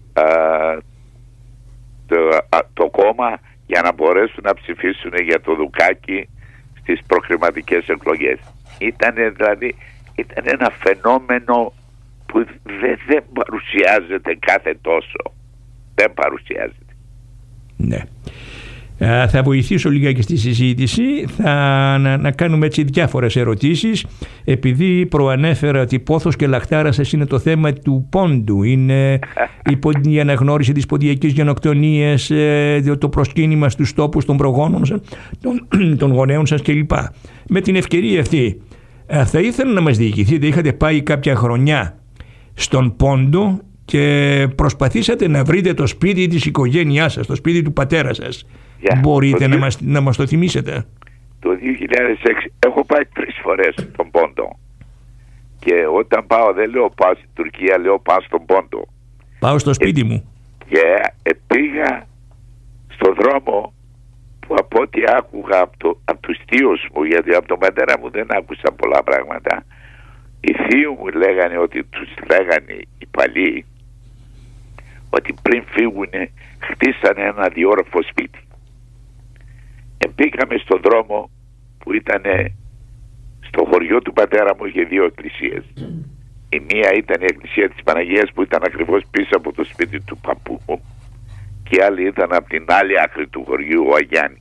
το κόμμα για να μπορέσουν να ψηφίσουν για το Δουκάκη στις προκριματικές εκλογές. Ήταν ένα φαινόμενο που δεν παρουσιάζεται κάθε τόσο. Δεν παρουσιάζεται. Ναι. Θα βοηθήσω λίγα και στη συζήτηση. Να κάνουμε έτσι διάφορες ερωτήσεις. Επειδή προανέφερα ότι πόθος και λαχτάρα σας είναι το θέμα του πόντου, είναι η αναγνώριση της ποντιακής γενοκτονίας, το προσκύνημα στους τόπους των προγόνων σας, των γονέων σας κλπ. Με την ευκαιρία αυτή, θα ήθελα να μας διηγηθείτε, είχατε πάει κάποια χρονιά στον Πόντο και προσπαθήσατε να βρείτε το σπίτι της οικογένειάς σας, το σπίτι του πατέρα σας. Μπορείτε να μας το θυμίσετε? Το 2006 έχω πάει 3 φορές στον Πόντο, και όταν πάω δεν λέω πάω στην Τουρκία, λέω πάω στον Πόντο. Πάω στο σπίτι μου. Και πήγα στον δρόμο που από ό,τι άκουγα από τους θείους μου, γιατί από τον πατέρα μου δεν άκουσα πολλά πράγματα, οι θείοι μου λέγανε ότι τους λέγανε οι παλιοί ότι πριν φύγουνε χτίσανε ένα διόροφο σπίτι. Πήγαμε στον δρόμο που ήταν στο χωριό του πατέρα μου, είχε 2 εκκλησίες. Η μία ήταν η εκκλησία της Παναγίας που ήταν ακριβώς πίσω από το σπίτι του παππού μου, και η άλλη ήταν από την άλλη άκρη του χωριού, ο Αγιάννης.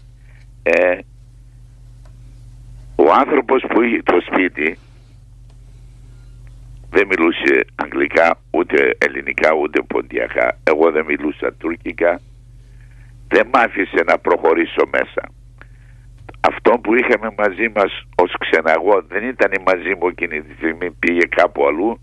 Ο άνθρωπος που είχε το σπίτι δεν μιλούσε αγγλικά, ούτε ελληνικά, ούτε ποντιακά. Εγώ δεν μιλούσα τουρκικά. Δεν μ' άφησε να προχωρήσω μέσα. Αυτό που είχαμε μαζί μας ως ξεναγό δεν ήταν μαζί μου εκείνη τη στιγμή, πήγε κάπου αλλού.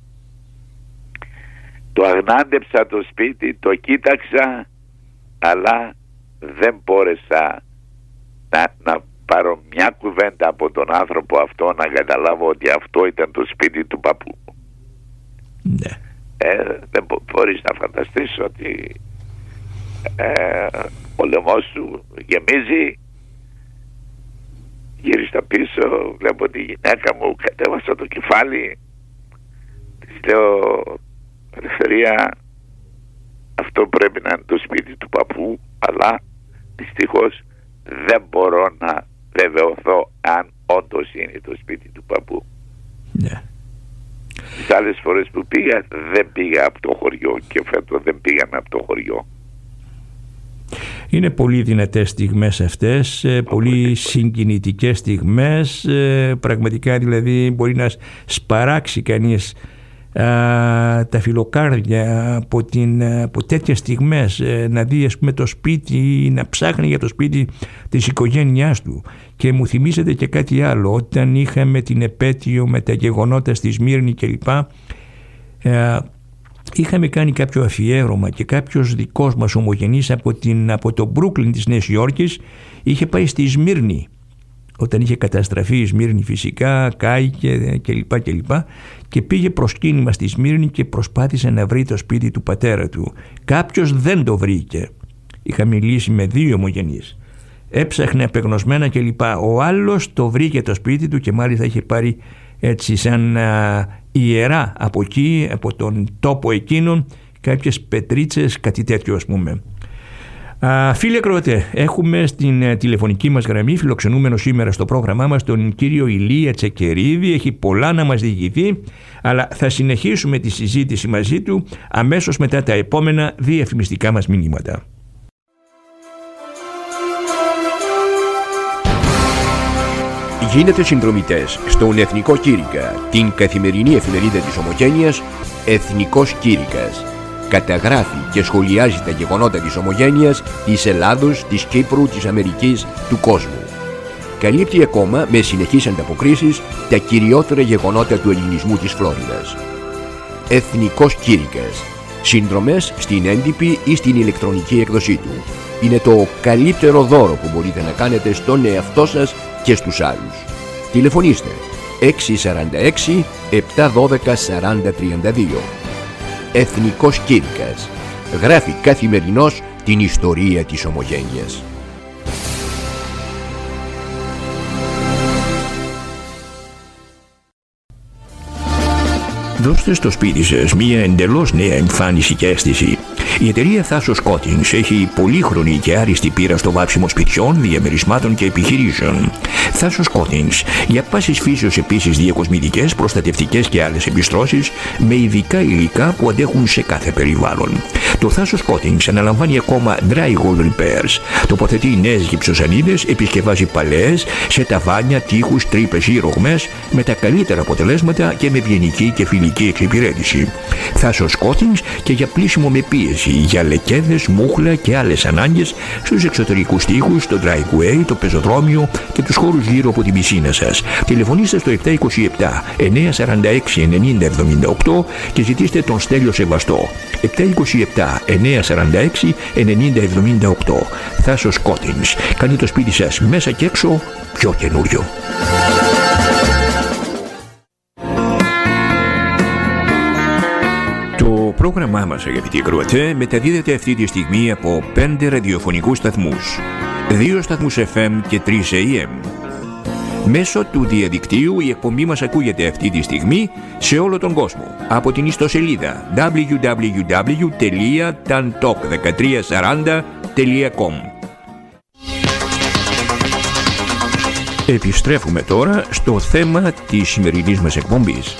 Το αγνάντεψα το σπίτι, το κοίταξα, αλλά δεν μπόρεσα πάρω μια κουβέντα από τον άνθρωπο αυτό να καταλάβω ότι αυτό ήταν το σπίτι του παππού. Ναι. Δεν μπορείς να φανταστείς ότι ο λαιμός σου γεμίζει. Γύρισα πίσω, βλέπω τη γυναίκα μου, κατέβασα το κεφάλι, της λέω, Ελευθερία, αυτό πρέπει να είναι το σπίτι του παππού, αλλά δυστυχώς δεν μπορώ να βεβαιωθώ αν όντως είναι το σπίτι του παππού. Ναι. Τις άλλες φορές που πήγα δεν πήγα από το χωριό και φέτος δεν πήγαμε από το χωριό. Είναι πολύ δυνατές στιγμές αυτές, πολύ συγκινητικές στιγμές, πραγματικά δηλαδή μπορεί να σπαράξει κανείς τα φιλοκάρδια από τέτοιες στιγμές, να δει ας πούμε το σπίτι, να ψάχνει για το σπίτι της οικογένειάς του. Και μου θυμίζεται και κάτι άλλο, όταν είχαμε την επέτειο με τα γεγονότα στη Σμύρνη κλπ, είχαμε κάνει κάποιο αφιέρωμα και κάποιος δικός μας ομογενής από το Μπρούκλιν της Νέας Υόρκης είχε πάει στη Σμύρνη όταν είχε καταστραφεί η Σμύρνη, φυσικά κάηκε κλπ. Και πήγε προσκύνημα στη Σμύρνη και προσπάθησε να βρει το σπίτι του πατέρα του. Κάποιος δεν το βρήκε. Είχα μιλήσει με 2 ομογενείς. Έψαχνε απεγνωσμένα κλπ. Ο άλλος το βρήκε το σπίτι του και μάλιστα είχε πάρει έτσι σαν ιερά από εκεί, από τον τόπο εκείνον, κάποιες πετρίτσες, κάτι τέτοιο ας πούμε. Φίλε ακροατέ, έχουμε στην τηλεφωνική μας γραμμή φιλοξενούμενο σήμερα στο πρόγραμμά μας τον κύριο Ηλία Τσεκερίδη. Έχει πολλά να μας διηγηθεί, αλλά θα συνεχίσουμε τη συζήτηση μαζί του αμέσως μετά τα επόμενα διαφημιστικά μας μηνύματα. Γίνετε συνδρομητές στον Εθνικό Κήρυκα, την καθημερινή εφημερίδα της Ομογένειας Εθνικός Κήρυκας. Καταγράφει και σχολιάζει τα γεγονότα της Ομογένειας, της Ελλάδος, της Κύπρου, της Αμερικής, του κόσμου. Καλύπτει ακόμα με συνεχείς ανταποκρίσεις τα κυριότερα γεγονότα του ελληνισμού της Φλόριδας. Εθνικός Κήρυκας. Συνδρομές στην έντυπη ή στην ηλεκτρονική έκδοσή του. Είναι το καλύτερο δώρο που μπορείτε να κάνετε στον εαυτό σας και στους άλλους. Τηλεφωνήστε 646 712 4032. Εθνικός Κήρυκας. Γράφει καθημερινώς την ιστορία της Ομογένειας. Δώστε στο σπίτι σας μια εντελώς νέα εμφάνιση και αίσθηση. Η εταιρεία Thassos Coatings έχει πολύχρονη και άριστη πείρα στο βάψιμο σπιτιών, διαμερισμάτων και επιχειρήσεων. Thassos Coatings, για πάσης φύσεως επίσης διακοσμητικές, προστατευτικές και άλλες εμπιστρώσεις, με ειδικά υλικά που αντέχουν σε κάθε περιβάλλον. Το Thassos Coatings αναλαμβάνει ακόμα drywall repairs, τοποθετεί νέες γυψοσανίδες, επισκευάζει παλαιές σε ταβάνια, τοίχους, τρύπες ή ρογμές, με τα καλύτερα αποτελέσματα και με ευγενική και φιλική εξυπηρέτηση. Thassos Coatings και για πλύσιμο με πίεση, για λεκέδες, μούχλα και άλλες ανάγκες στους εξωτερικούς τοίχους, το driveway, το πεζοδρόμιο και τους χώρους γύρω από την πισίνα σας. Τηλεφωνήστε στο 727 946 90 78 και ζητήστε τον Στέλιο Σεβαστό. 727 946 90 78. Thassos Coatings. Κάνει το σπίτι σας μέσα και έξω πιο καινούριο. Το πρόγραμμά μας, αγαπητοί ακροατέ, μεταδίδεται αυτή τη στιγμή από 5 ραδιοφωνικούς σταθμούς, 2 σταθμούς FM και 3 AM. Μέσω του διαδικτύου η εκπομπή μας ακούγεται αυτή τη στιγμή σε όλο τον κόσμο από την ιστοσελίδα www.tantalk1340.com. Επιστρέφουμε τώρα στο θέμα της σημερινής μας εκπομπής.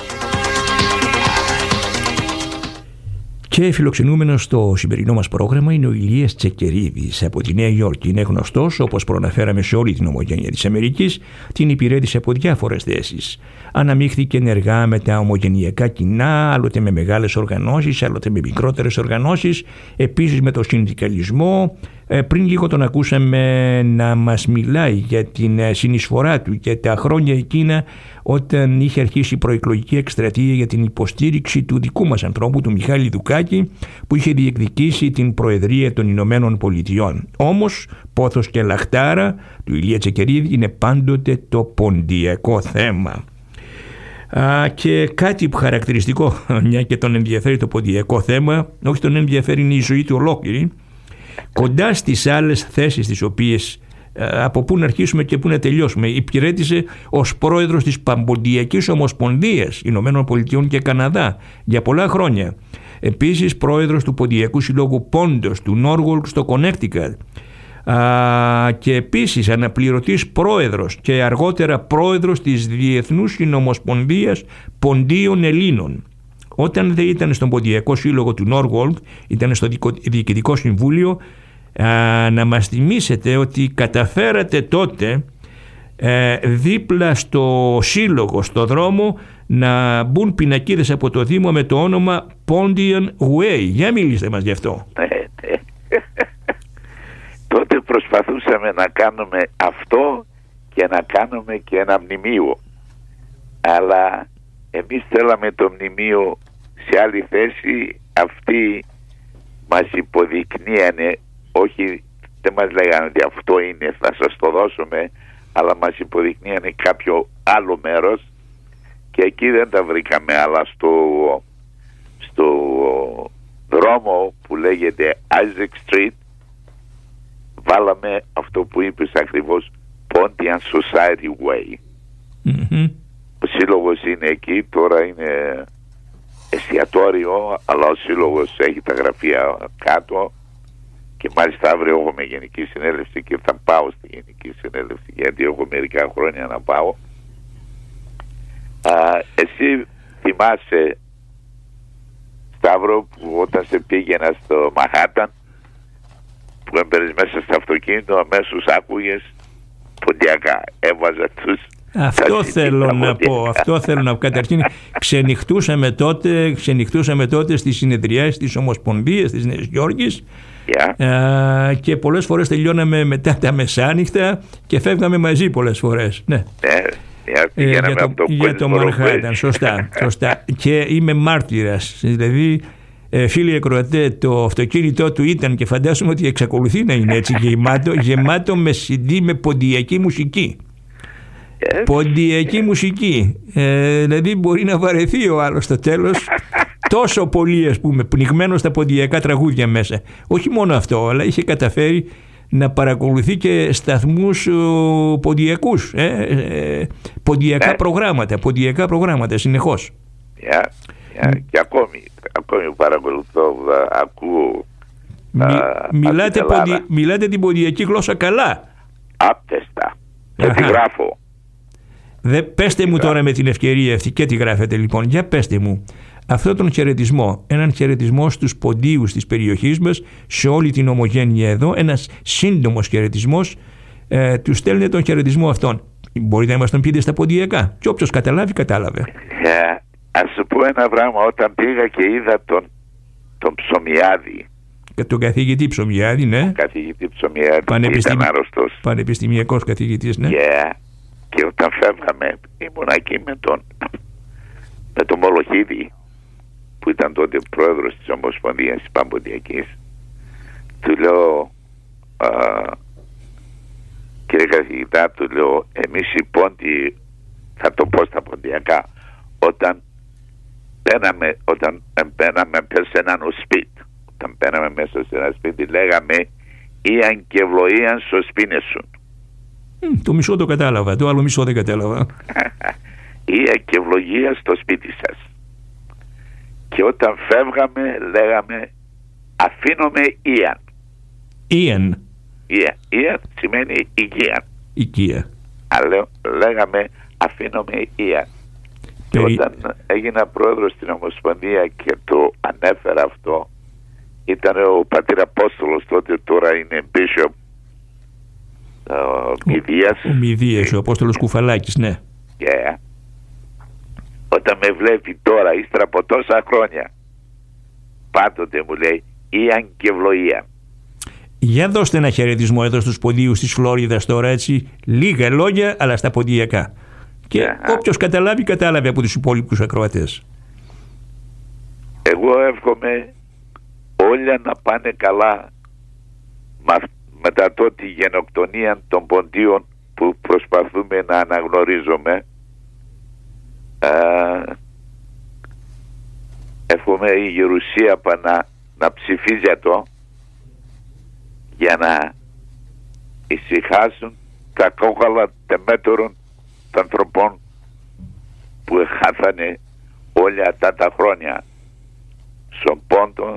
Και φιλοξενούμενος στο σημερινό μας πρόγραμμα είναι ο Ηλίας Τσεκερίδης από τη Νέα Υόρκη. Είναι γνωστός, όπως προαναφέραμε σε όλη την ομογένεια της Αμερικής, την υπηρέτησε από διάφορες θέσεις. Αναμίχθηκε ενεργά με τα ομογενειακά κοινά, άλλοτε με μεγάλες οργανώσεις, άλλοτε με μικρότερες οργανώσεις, επίσης με το συνδικαλισμό. Πριν λίγο τον ακούσαμε να μας μιλάει για την συνεισφορά του και τα χρόνια εκείνα όταν είχε αρχίσει η προεκλογική εκστρατεία για την υποστήριξη του δικού μας ανθρώπου, του Μιχάλη Δουκάκη, που είχε διεκδικήσει την Προεδρία των Ηνωμένων Πολιτειών. Όμως, πόθος και λαχτάρα του Ηλία Τσεκερίδη είναι πάντοτε το ποντιακό θέμα. Και κάτι που χαρακτηριστικό, μια και τον ενδιαφέρει το ποντιακό θέμα, όχι τον ενδιαφέρει είναι η ζωή του ολόκληρη, κοντά στις άλλες θέσεις τις οποίες από πού να αρχίσουμε και πού να τελειώσουμε, υπηρέτησε ως πρόεδρος της Παμποντιακής Ομοσπονδίας Ηνωμένων Πολιτειών και Καναδά για πολλά χρόνια. Επίσης πρόεδρος του Ποντιακού Συλλόγου Πόντος του Νόργολκ στο Κονέκτικατ, και επίσης αναπληρωτής πρόεδρος και αργότερα πρόεδρος της Διεθνούς Συνομοσπονδίας Ποντίων Ελλήνων. Όταν δεν ήταν στον Ποντιακό Σύλλογο του Νόργολκ, ήταν στο Διοικητικό Συμβούλιο. Να μας θυμίσετε ότι καταφέρατε τότε δίπλα στο σύλλογο, στο δρόμο, να μπουν πινακίδες από το Δήμο με το όνομα Pondian Way. Για μιλήστε μας γι' αυτό. Τότε προσπαθούσαμε να κάνουμε αυτό και να κάνουμε και ένα μνημείο, αλλά εμείς θέλαμε το μνημείο σε άλλη θέση. Αυτοί μας υποδεικνύανε, όχι, δεν μας λέγανε ότι αυτό είναι, θα σας το δώσουμε, αλλά μας υποδεικνύανε κάποιο άλλο μέρος και εκεί δεν τα βρήκαμε, αλλά στο δρόμο που λέγεται Isaac Street βάλαμε αυτό που είπες ακριβώς, Pondian Society Way. Ο σύλλογος είναι εκεί, τώρα είναι εστιατόριο, αλλά ο σύλλογος έχει τα γραφεία κάτω και μάλιστα αύριο έχουμε γενική συνέλευση και θα πάω στη γενική συνέλευση γιατί έχω μερικά χρόνια να πάω. Εσύ θυμάσαι, Σταύρο, που όταν σε πήγαινα στο Μαχάταν, που έμπαιρες μέσα στο αυτοκίνητο, αμέσως άκουγες ποντιακά, έβαζα τους. Αυτό θέλω να πω, Καταρχήν ξενυχτούσαμε τότε στις συνεδριάσεις της Ομοσπονδίας της Νέας Υόρκης, και πολλές φορές τελειώναμε μετά τα μεσάνυχτα και φεύγαμε μαζί πολλές φορές. Ναι. Για το Μανχάταν, σωστά. Και είμαι μάρτυρας, δηλαδή φίλοι ακροατέ, το αυτοκίνητό του ήταν, και φαντάζομαι ότι εξακολουθεί να είναι έτσι, γεμάτο με CD με ποντιακή μουσική. Ποντιακή μουσική, δηλαδή μπορεί να βαρεθεί ο άλλος στο τέλος, τόσο πολύ, ας πούμε, πνιγμένο στα ποντιακά τραγούδια μέσα. Όχι μόνο αυτό, αλλά είχε καταφέρει να παρακολουθεί και σταθμούς ποντιακούς, ποντιακά προγράμματα συνεχώς. Και ακόμη παρακολουθώ, ακούω. Μιλάτε την ποντιακή γλώσσα καλά. Άπτεστα. Και τη γράφω. Πέστε μου τώρα με την ευκαιρία αυτή, και τη γράφετε λοιπόν, για πέστε μου αυτόν τον χαιρετισμό, έναν χαιρετισμό στους ποντίους της περιοχής μας, σε όλη την ομογένεια εδώ, ένας σύντομος χαιρετισμός, του στέλνετε τον χαιρετισμό αυτόν. Μπορείτε να μας τον πείτε στα ποντιακά, και όποιος καταλάβει, κατάλαβε. Ας σου πω ένα πράγμα, όταν πήγα και είδα τον Ψωμιάδη. Και τον καθηγητή Ψωμιάδη, ναι. Καθηγητή Ψωμιάδη, που ήταν άρρωστος. Πανεπιστημιακός καθηγητής, ναι. Και όταν φεύγαμε, ήμουν εκεί με τον Μολοχίδη, που ήταν τότε πρόεδρος της Ομοσπονδίας της Παμποντιακής. Του λέω, κύριε καθηγητά, του λέω, εμείς οι πόντιοι, θα το πω στα ποντιακά, όταν μπαίναμε μέσα σε έναν σπίτι, όταν μπαίναμε μέσα σε ένα σπίτι, λέγαμε «Ιαν και ευλογίαν στο σπίνε σου». Το μισό το κατάλαβα, το άλλο μισό δεν κατάλαβα. Ία και ευλογία στο σπίτι σας. Και όταν φεύγαμε λέγαμε αφήνομαι Ιαν. Ιαν. Ιαν σημαίνει οικία. Αλλά λέγαμε αφήνομαι Ιαν. Και όταν έγινα πρόεδρος στην Ομοσπονδία και το ανέφερα αυτό, ήταν ο πατήρ Απόστολος τότε, τώρα είναι Bishop ο Μηδίας, ο Απόστολος Κουφαλάκης, ναι. Όταν με βλέπει τώρα, ύστερα από τόσα χρόνια, πάντοτε μου λέει Ιαν και ευλογία. Για δώστε ένα χαιρετισμό εδώ στους ποντίους της Φλόριδας τώρα, έτσι, λίγα λόγια, αλλά στα ποντιακά. Και όποιος καταλάβει, κατάλαβε από τους υπόλοιπους ακροατές. Εγώ εύχομαι όλα να πάνε καλά μετά τη γενοκτονία των ποντίων που προσπαθούμε να αναγνωρίζουμε. Εύχομαι η Γερουσία να ψηφίζει αυτό για να ησυχάσουν τα κόκαλα τεμέτωρων των ανθρωπών που χάθανε όλα αυτά τα χρόνια στον Πόντο,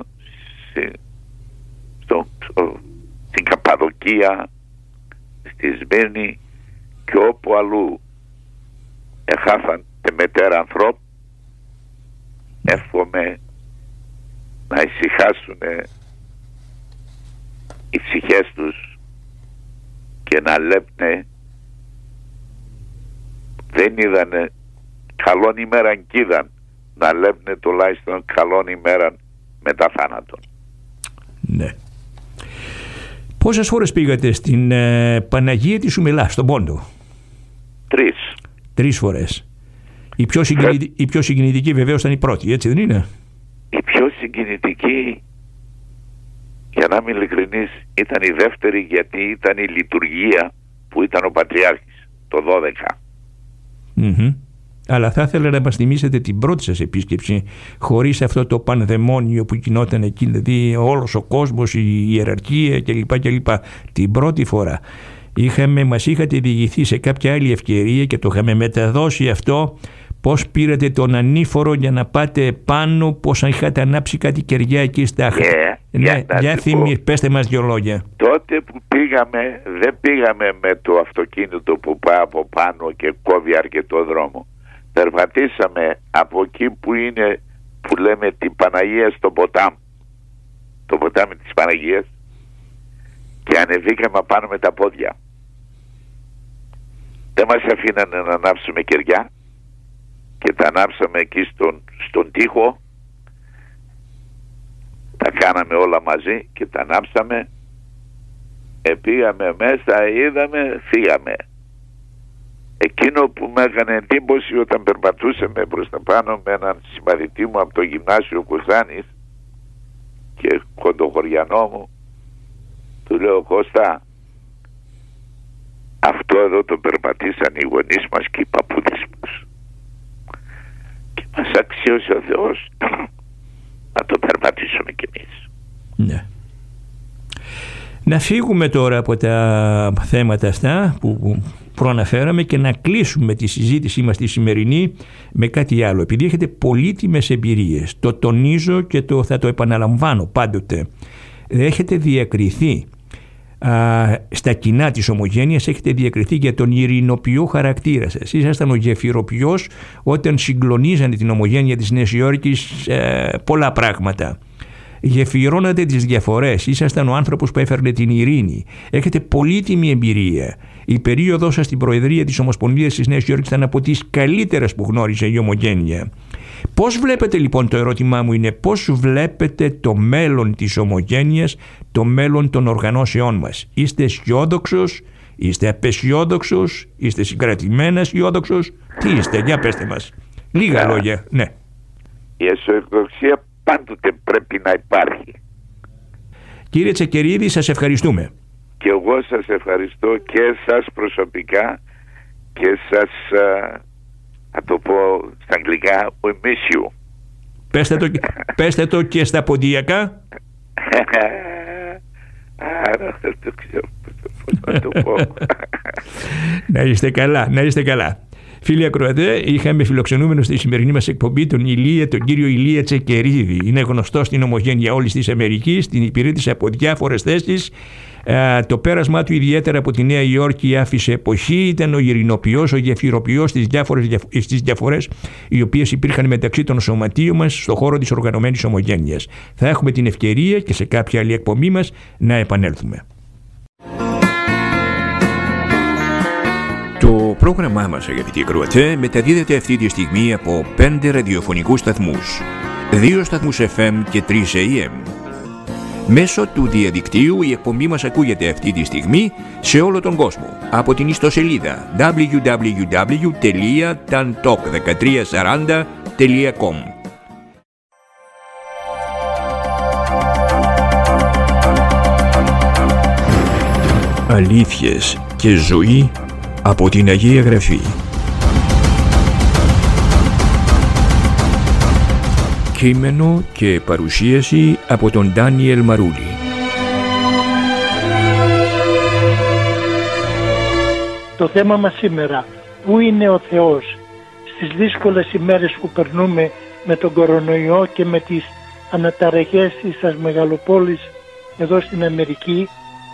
στην Καπαδοκία, στη Σμύρνη και όπου αλλού έχασαν τεμετέρα ανθρώπου. Εύχομαι να ησυχάσουν οι ψυχές τους και να λέπνε. Δεν είδανε καλόν ημέραν κι είδαν, να λέπνε τουλάχιστον καλόν ημέραν μετά θάνατον. Ναι. Πόσες φορές πήγατε στην Παναγία της Σουμηλάς, στον Πόντο? 3. 3 φορές. Η πιο συγκινητική βεβαίως ήταν η πρώτη, έτσι δεν είναι? Η πιο συγκινητική, για να είμαι ειλικρινής, ήταν η δεύτερη, γιατί ήταν η λειτουργία που ήταν ο Πατριάρχης το 12. Αλλά θα ήθελα να μας θυμίσετε την πρώτη σας επίσκεψη, χωρίς αυτό το πανδαιμόνιο που γινόταν εκεί, δηλαδή όλος ο κόσμος, η ιεραρχία κλπ. Την πρώτη φορά μας είχατε διηγηθεί σε κάποια άλλη ευκαιρία και το είχαμε μεταδώσει αυτό, πώς πήρατε τον ανήφορο για να πάτε πάνω, πώς είχατε ανάψει κάτι κεριά εκεί στα πέστε μας 2 λόγια. Τότε που πήγαμε, δεν πήγαμε με το αυτοκίνητο που πάει από πάνω και κόβει αρκετό δρόμο. Περπατήσαμε από εκεί που είναι, που λέμε την Παναγία στο ποτάμι, το ποτάμι της Παναγίας, και ανεβήκαμε πάνω με τα πόδια. Δεν μας αφήνανε να ανάψουμε κεριά και τα ανάψαμε εκεί στον τοίχο. Τα κάναμε όλα μαζί και τα ανάψαμε. Πήγαμε μέσα, είδαμε, φύγαμε. Εκείνο που με έκανε εντύπωση όταν περπατούσαμε προς τα πάνω με έναν συμμαθητή μου από το γυμνάσιο Κοζάνης και κοντοχωριανό μου, του λέω, Κώστα, αυτό εδώ το περπατήσαν οι γονείς μας και οι παππούδες μας και μας αξίωσε ο Θεός να το περπατήσουμε κι εμείς. Ναι. Να φύγουμε τώρα από τα θέματα αυτά που προαναφέραμε και να κλείσουμε τη συζήτησή μας τη σημερινή με κάτι άλλο. Επειδή έχετε πολύτιμες εμπειρίες, το τονίζω και θα το επαναλαμβάνω πάντοτε, έχετε διακριθεί στα κοινά της Ομογένειας, έχετε διακριθεί για τον ειρηνοποιό χαρακτήρα σας. Ήσασταν ο γεφυροποιός όταν συγκλονίζανε την Ομογένεια της Νέας Υόρκης πολλά πράγματα. Γεφυρώνατε τις διαφορές, ήσασταν ο άνθρωπος που έφερνε την ειρήνη. Έχετε πολύτιμη εμπειρία. Η περίοδος σας στην Προεδρία της Ομοσπονδίας της Νέας Υόρκης ήταν από τις καλύτερες που γνώριζε η Ομογένεια. Πώς βλέπετε λοιπόν, το ερώτημά μου είναι, πώς βλέπετε το μέλλον της Ομογένειας, το μέλλον των οργανώσεών μας? Είστε αισιόδοξος, είστε απεσιόδοξος, είστε συγκρατημένα αισιόδοξος? Τι είστε, για πέστε μας. Λίγα λόγια, ναι. Η αισιοδοξία πάντοτε πρέπει να υπάρχει. Κύριε Τσεκερίδη, σας ευχαριστούμε. Και εγώ σας ευχαριστώ και εσάς προσωπικά και σας, να το πω στα αγγλικά, we miss you. Πέστε το και στα ποντιακά. Δεν το ξέρω να το πω. Να είστε καλά, να είστε καλά. Φίλοι ακροατέ, είχαμε φιλοξενούμενο στη σημερινή μας εκπομπή τον κύριο Ηλία Τσεκερίδη. Είναι γνωστός στην Ομογένεια όλης της Αμερικής, την υπηρέτησε από διάφορες θέσεις. Το πέρασμά του ιδιαίτερα από τη Νέα Υόρκη άφησε εποχή. Ήταν ο ειρηνοποιός, ο γεφυροποιός στις διαφορές οι οποίες υπήρχαν μεταξύ των σωματείων μας στον χώρο της οργανωμένης Ομογένειας. Θα έχουμε την ευκαιρία και σε κάποια άλλη εκπομπή μας να επανέλθουμε. Το πρόγραμμά μας, αγαπητοί ακροατέ, μεταδίδεται αυτή τη στιγμή από 5 ραδιοφωνικούς σταθμούς, 2 σταθμούς FM και 3 AM. Μέσω του διαδικτύου η εκπομπή μας ακούγεται αυτή τη στιγμή σε όλο τον κόσμο από την ιστοσελίδα www.tantalk1340.com. Αλήθειες και ζωή από την Αγία Γραφή. Κείμενο και παρουσίαση από τον Ντάνιελ Μαρούλη. Το θέμα μας σήμερα, πού είναι ο Θεός? Στις δύσκολες ημέρες που περνούμε με τον κορονοϊό και με τις αναταραχές στις μεγαλοπόλεις εδώ στην Αμερική,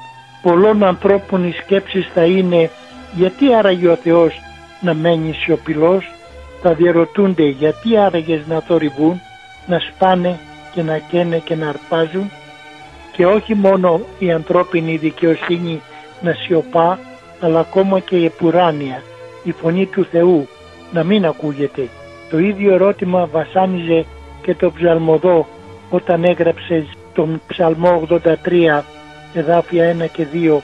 πολλών ανθρώπων οι σκέψεις θα είναι γιατί άραγε ο Θεός να μένει σιωπηλός? Θα διερωτούνται γιατί άραγες να θορυβούν, να σπάνε και να καίνε και να αρπάζουν, και όχι μόνο η ανθρώπινη δικαιοσύνη να σιωπά, αλλά ακόμα και η επουράνια, η φωνή του Θεού να μην ακούγεται. Το ίδιο ερώτημα βασάνιζε και το ψαλμοδό όταν έγραψε τον ψαλμό 83 εδάφια 1 και 2.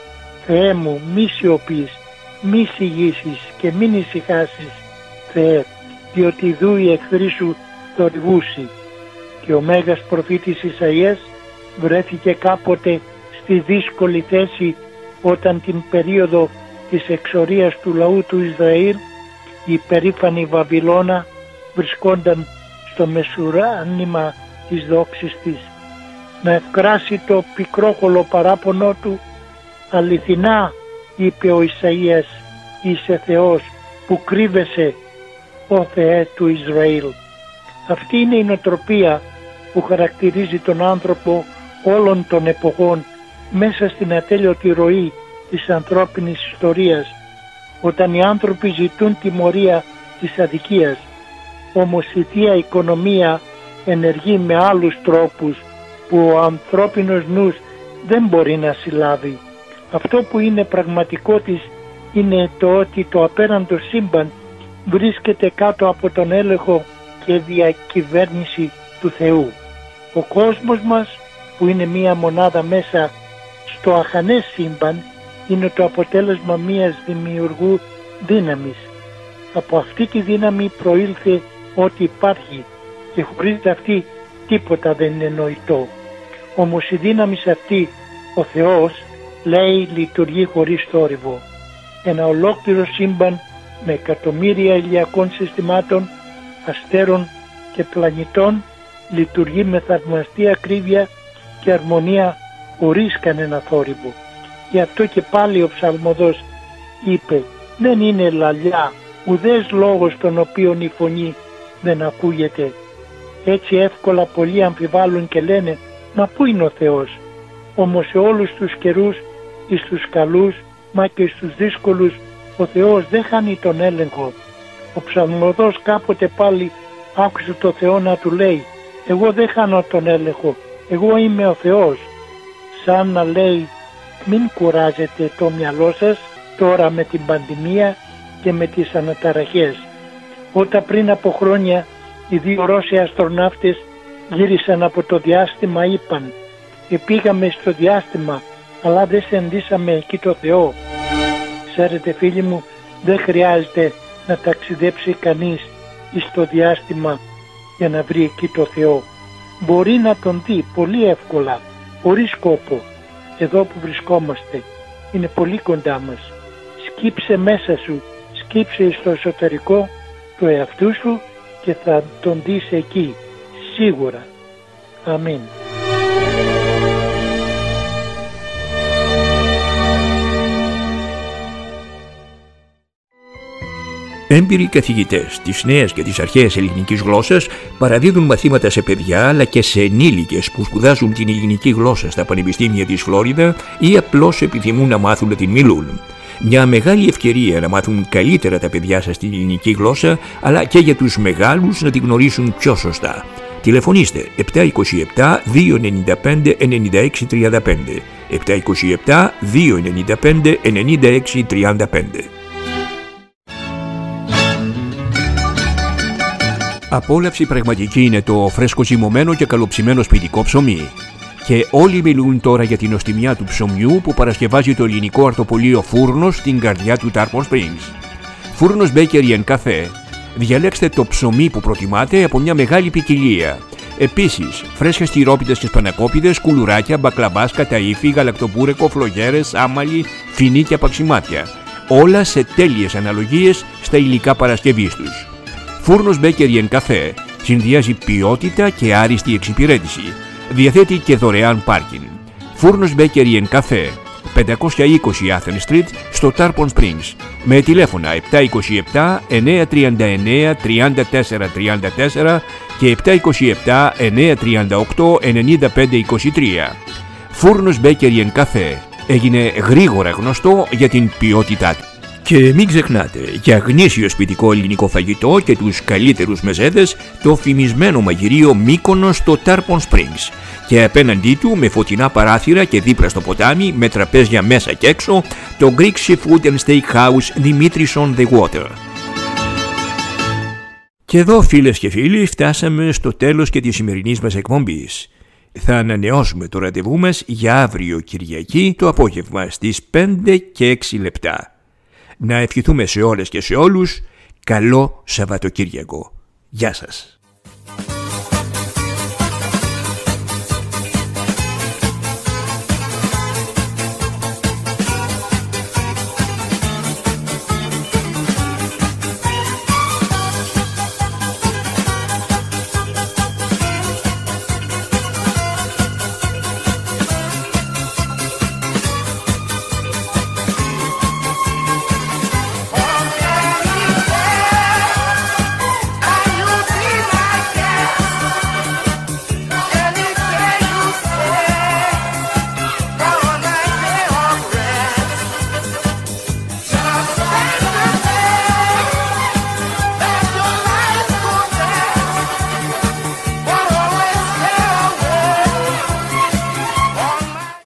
Θεέ μου, μη σιωπείς, μη σιγήσεις και μην ησυχάσεις, Θεέ, διότι ιδού οι εχθροί σου θορυβούσι. Και ο μέγας προφήτης Ισαΐας βρέθηκε κάποτε στη δύσκολη θέση όταν την περίοδο της εξορίας του λαού του Ισραήλ η περήφανη Βαβυλώνα βρισκόνταν στο μεσουράνημα της δόξης της. Να ευκράσει το πικρόχολο παράπονο του, αληθινά, είπε ο Ισαΐας, είσαι Θεός που κρύβεσαι, ο Θεέ του Ισραήλ. Αυτή είναι η νοοτροπία που χαρακτηρίζει τον άνθρωπο όλων των εποχών μέσα στην ατέλειωτη ροή της ανθρώπινης ιστορίας, όταν οι άνθρωποι ζητούν τιμωρία της αδικίας. Όμως η θεία οικονομία ενεργεί με άλλους τρόπους που ο ανθρώπινος νους δεν μπορεί να συλλάβει. Αυτό που είναι πραγματικό της είναι το ότι το απέραντο σύμπαν βρίσκεται κάτω από τον έλεγχο και διακυβέρνηση του Θεού. Ο κόσμος μας, που είναι μία μονάδα μέσα στο αχανές σύμπαν, είναι το αποτέλεσμα μίας δημιουργού δύναμης. Από αυτή τη δύναμη προήλθε ό,τι υπάρχει και χωρίς αυτή τίποτα δεν είναι νοητό. Όμως η δύναμη αυτή, ο Θεός, λέει, λειτουργεί χωρίς θόρυβο. Ένα ολόκληρο σύμπαν με εκατομμύρια ηλιακών συστημάτων, αστέρων και πλανητών λειτουργεί με θαυμαστή ακρίβεια και αρμονία χωρίς κανένα θόρυβο. Γι' αυτό και πάλι ο ψαλμοδός είπε, δεν είναι λαλιά ουδές λόγος τον οποίον η φωνή δεν ακούγεται. Έτσι εύκολα πολλοί αμφιβάλλουν και λένε, μα πού είναι ο Θεός? Όμως σε όλους τους καιρούς, εις τους καλούς μα και στους δύσκολους, ο Θεός δεν χάνει τον έλεγχο. Ο ψαλμοδός κάποτε πάλι άκουσε το Θεό να του λέει, εγώ δεν χάνω τον έλεγχο, εγώ είμαι ο Θεός. Σαν να λέει, μην κουράζετε το μυαλό σας τώρα με την πανδημία και με τις αναταραχές. Όταν πριν από χρόνια οι δύο Ρώσοι αστροναύτες γύρισαν από το διάστημα, είπαν, πήγαμε στο διάστημα αλλά δεν συναντήσαμε εκεί το Θεό. Ξέρετε φίλοι μου, δεν χρειάζεται να ταξιδέψει κανείς στο διάστημα για να βρει εκεί το Θεό. Μπορεί να τον δει πολύ εύκολα, χωρίς κόπο, εδώ που βρισκόμαστε. Είναι πολύ κοντά μας. Σκύψε μέσα σου, σκύψε στο εσωτερικό του εαυτού σου και θα τον δεις εκεί, σίγουρα. Αμήν. Έμπειροι καθηγητές της νέας και της αρχαίας ελληνικής γλώσσας παραδίδουν μαθήματα σε παιδιά αλλά και σε ενήλικες που σπουδάζουν την ελληνική γλώσσα στα πανεπιστήμια της Φλόριδα ή απλώς επιθυμούν να μάθουν να την μιλούν. Μια μεγάλη ευκαιρία να μάθουν καλύτερα τα παιδιά σας την ελληνική γλώσσα, αλλά και για τους μεγάλους να την γνωρίσουν πιο σωστά. Τηλεφωνήστε 727 295 9635 727 295 9635. Απόλαυση πραγματική είναι το φρέσκο ζυμωμένο και καλοψημένο σπιτικό ψωμί. Και όλοι μιλούν τώρα για την νοστιμιά του ψωμιού που παρασκευάζει το ελληνικό αρτοπολείο Φούρνος στην καρδιά του Tarpon Springs. Φούρνος Bakery and Cafe. Διαλέξτε το ψωμί που προτιμάτε από μια μεγάλη ποικιλία. Επίσης, φρέσκα στυρόπιτες και σπανακόπιδες, κουλουράκια, μπακλαβάς, καταΐφι, γαλακτοπούρεκο, φλογέρες, άμαλι, φινί και απαξιμάτια. Όλα σε τέλειες αναλογίες στα υλικά παρασκευής τους. Φούρνος Bakery & Café συνδυάζει ποιότητα και άριστη εξυπηρέτηση. Διαθέτει και δωρεάν πάρκινγκ. Φούρνος Bakery & Café, 520 Athens Street στο Tarpon Springs, με τηλέφωνα 727 939 3434 και 727 938 9523. Φούρνος Bakery & Café έγινε γρήγορα γνωστό για την ποιότητά του. Και μην ξεχνάτε, για γνήσιο σπιτικό ελληνικό φαγητό και τους καλύτερους μεζέδες, το φημισμένο μαγειρίο Μύκονος στο Tarpon Springs. Και απέναντί του, με φωτεινά παράθυρα και δίπλα στο ποτάμι, με τραπέζια μέσα και έξω, το Greek Seafood and Steakhouse Dimitris on the Water. Και εδώ, φίλες και φίλοι, φτάσαμε στο τέλος και της σημερινής μας εκπομπής. Θα ανανεώσουμε το ραντεβού μας για αύριο Κυριακή το απόγευμα στις 5 και 6 λεπτά. Να ευχηθούμε σε όλες και σε όλους καλό Σαββατοκύριακο. Γεια σας.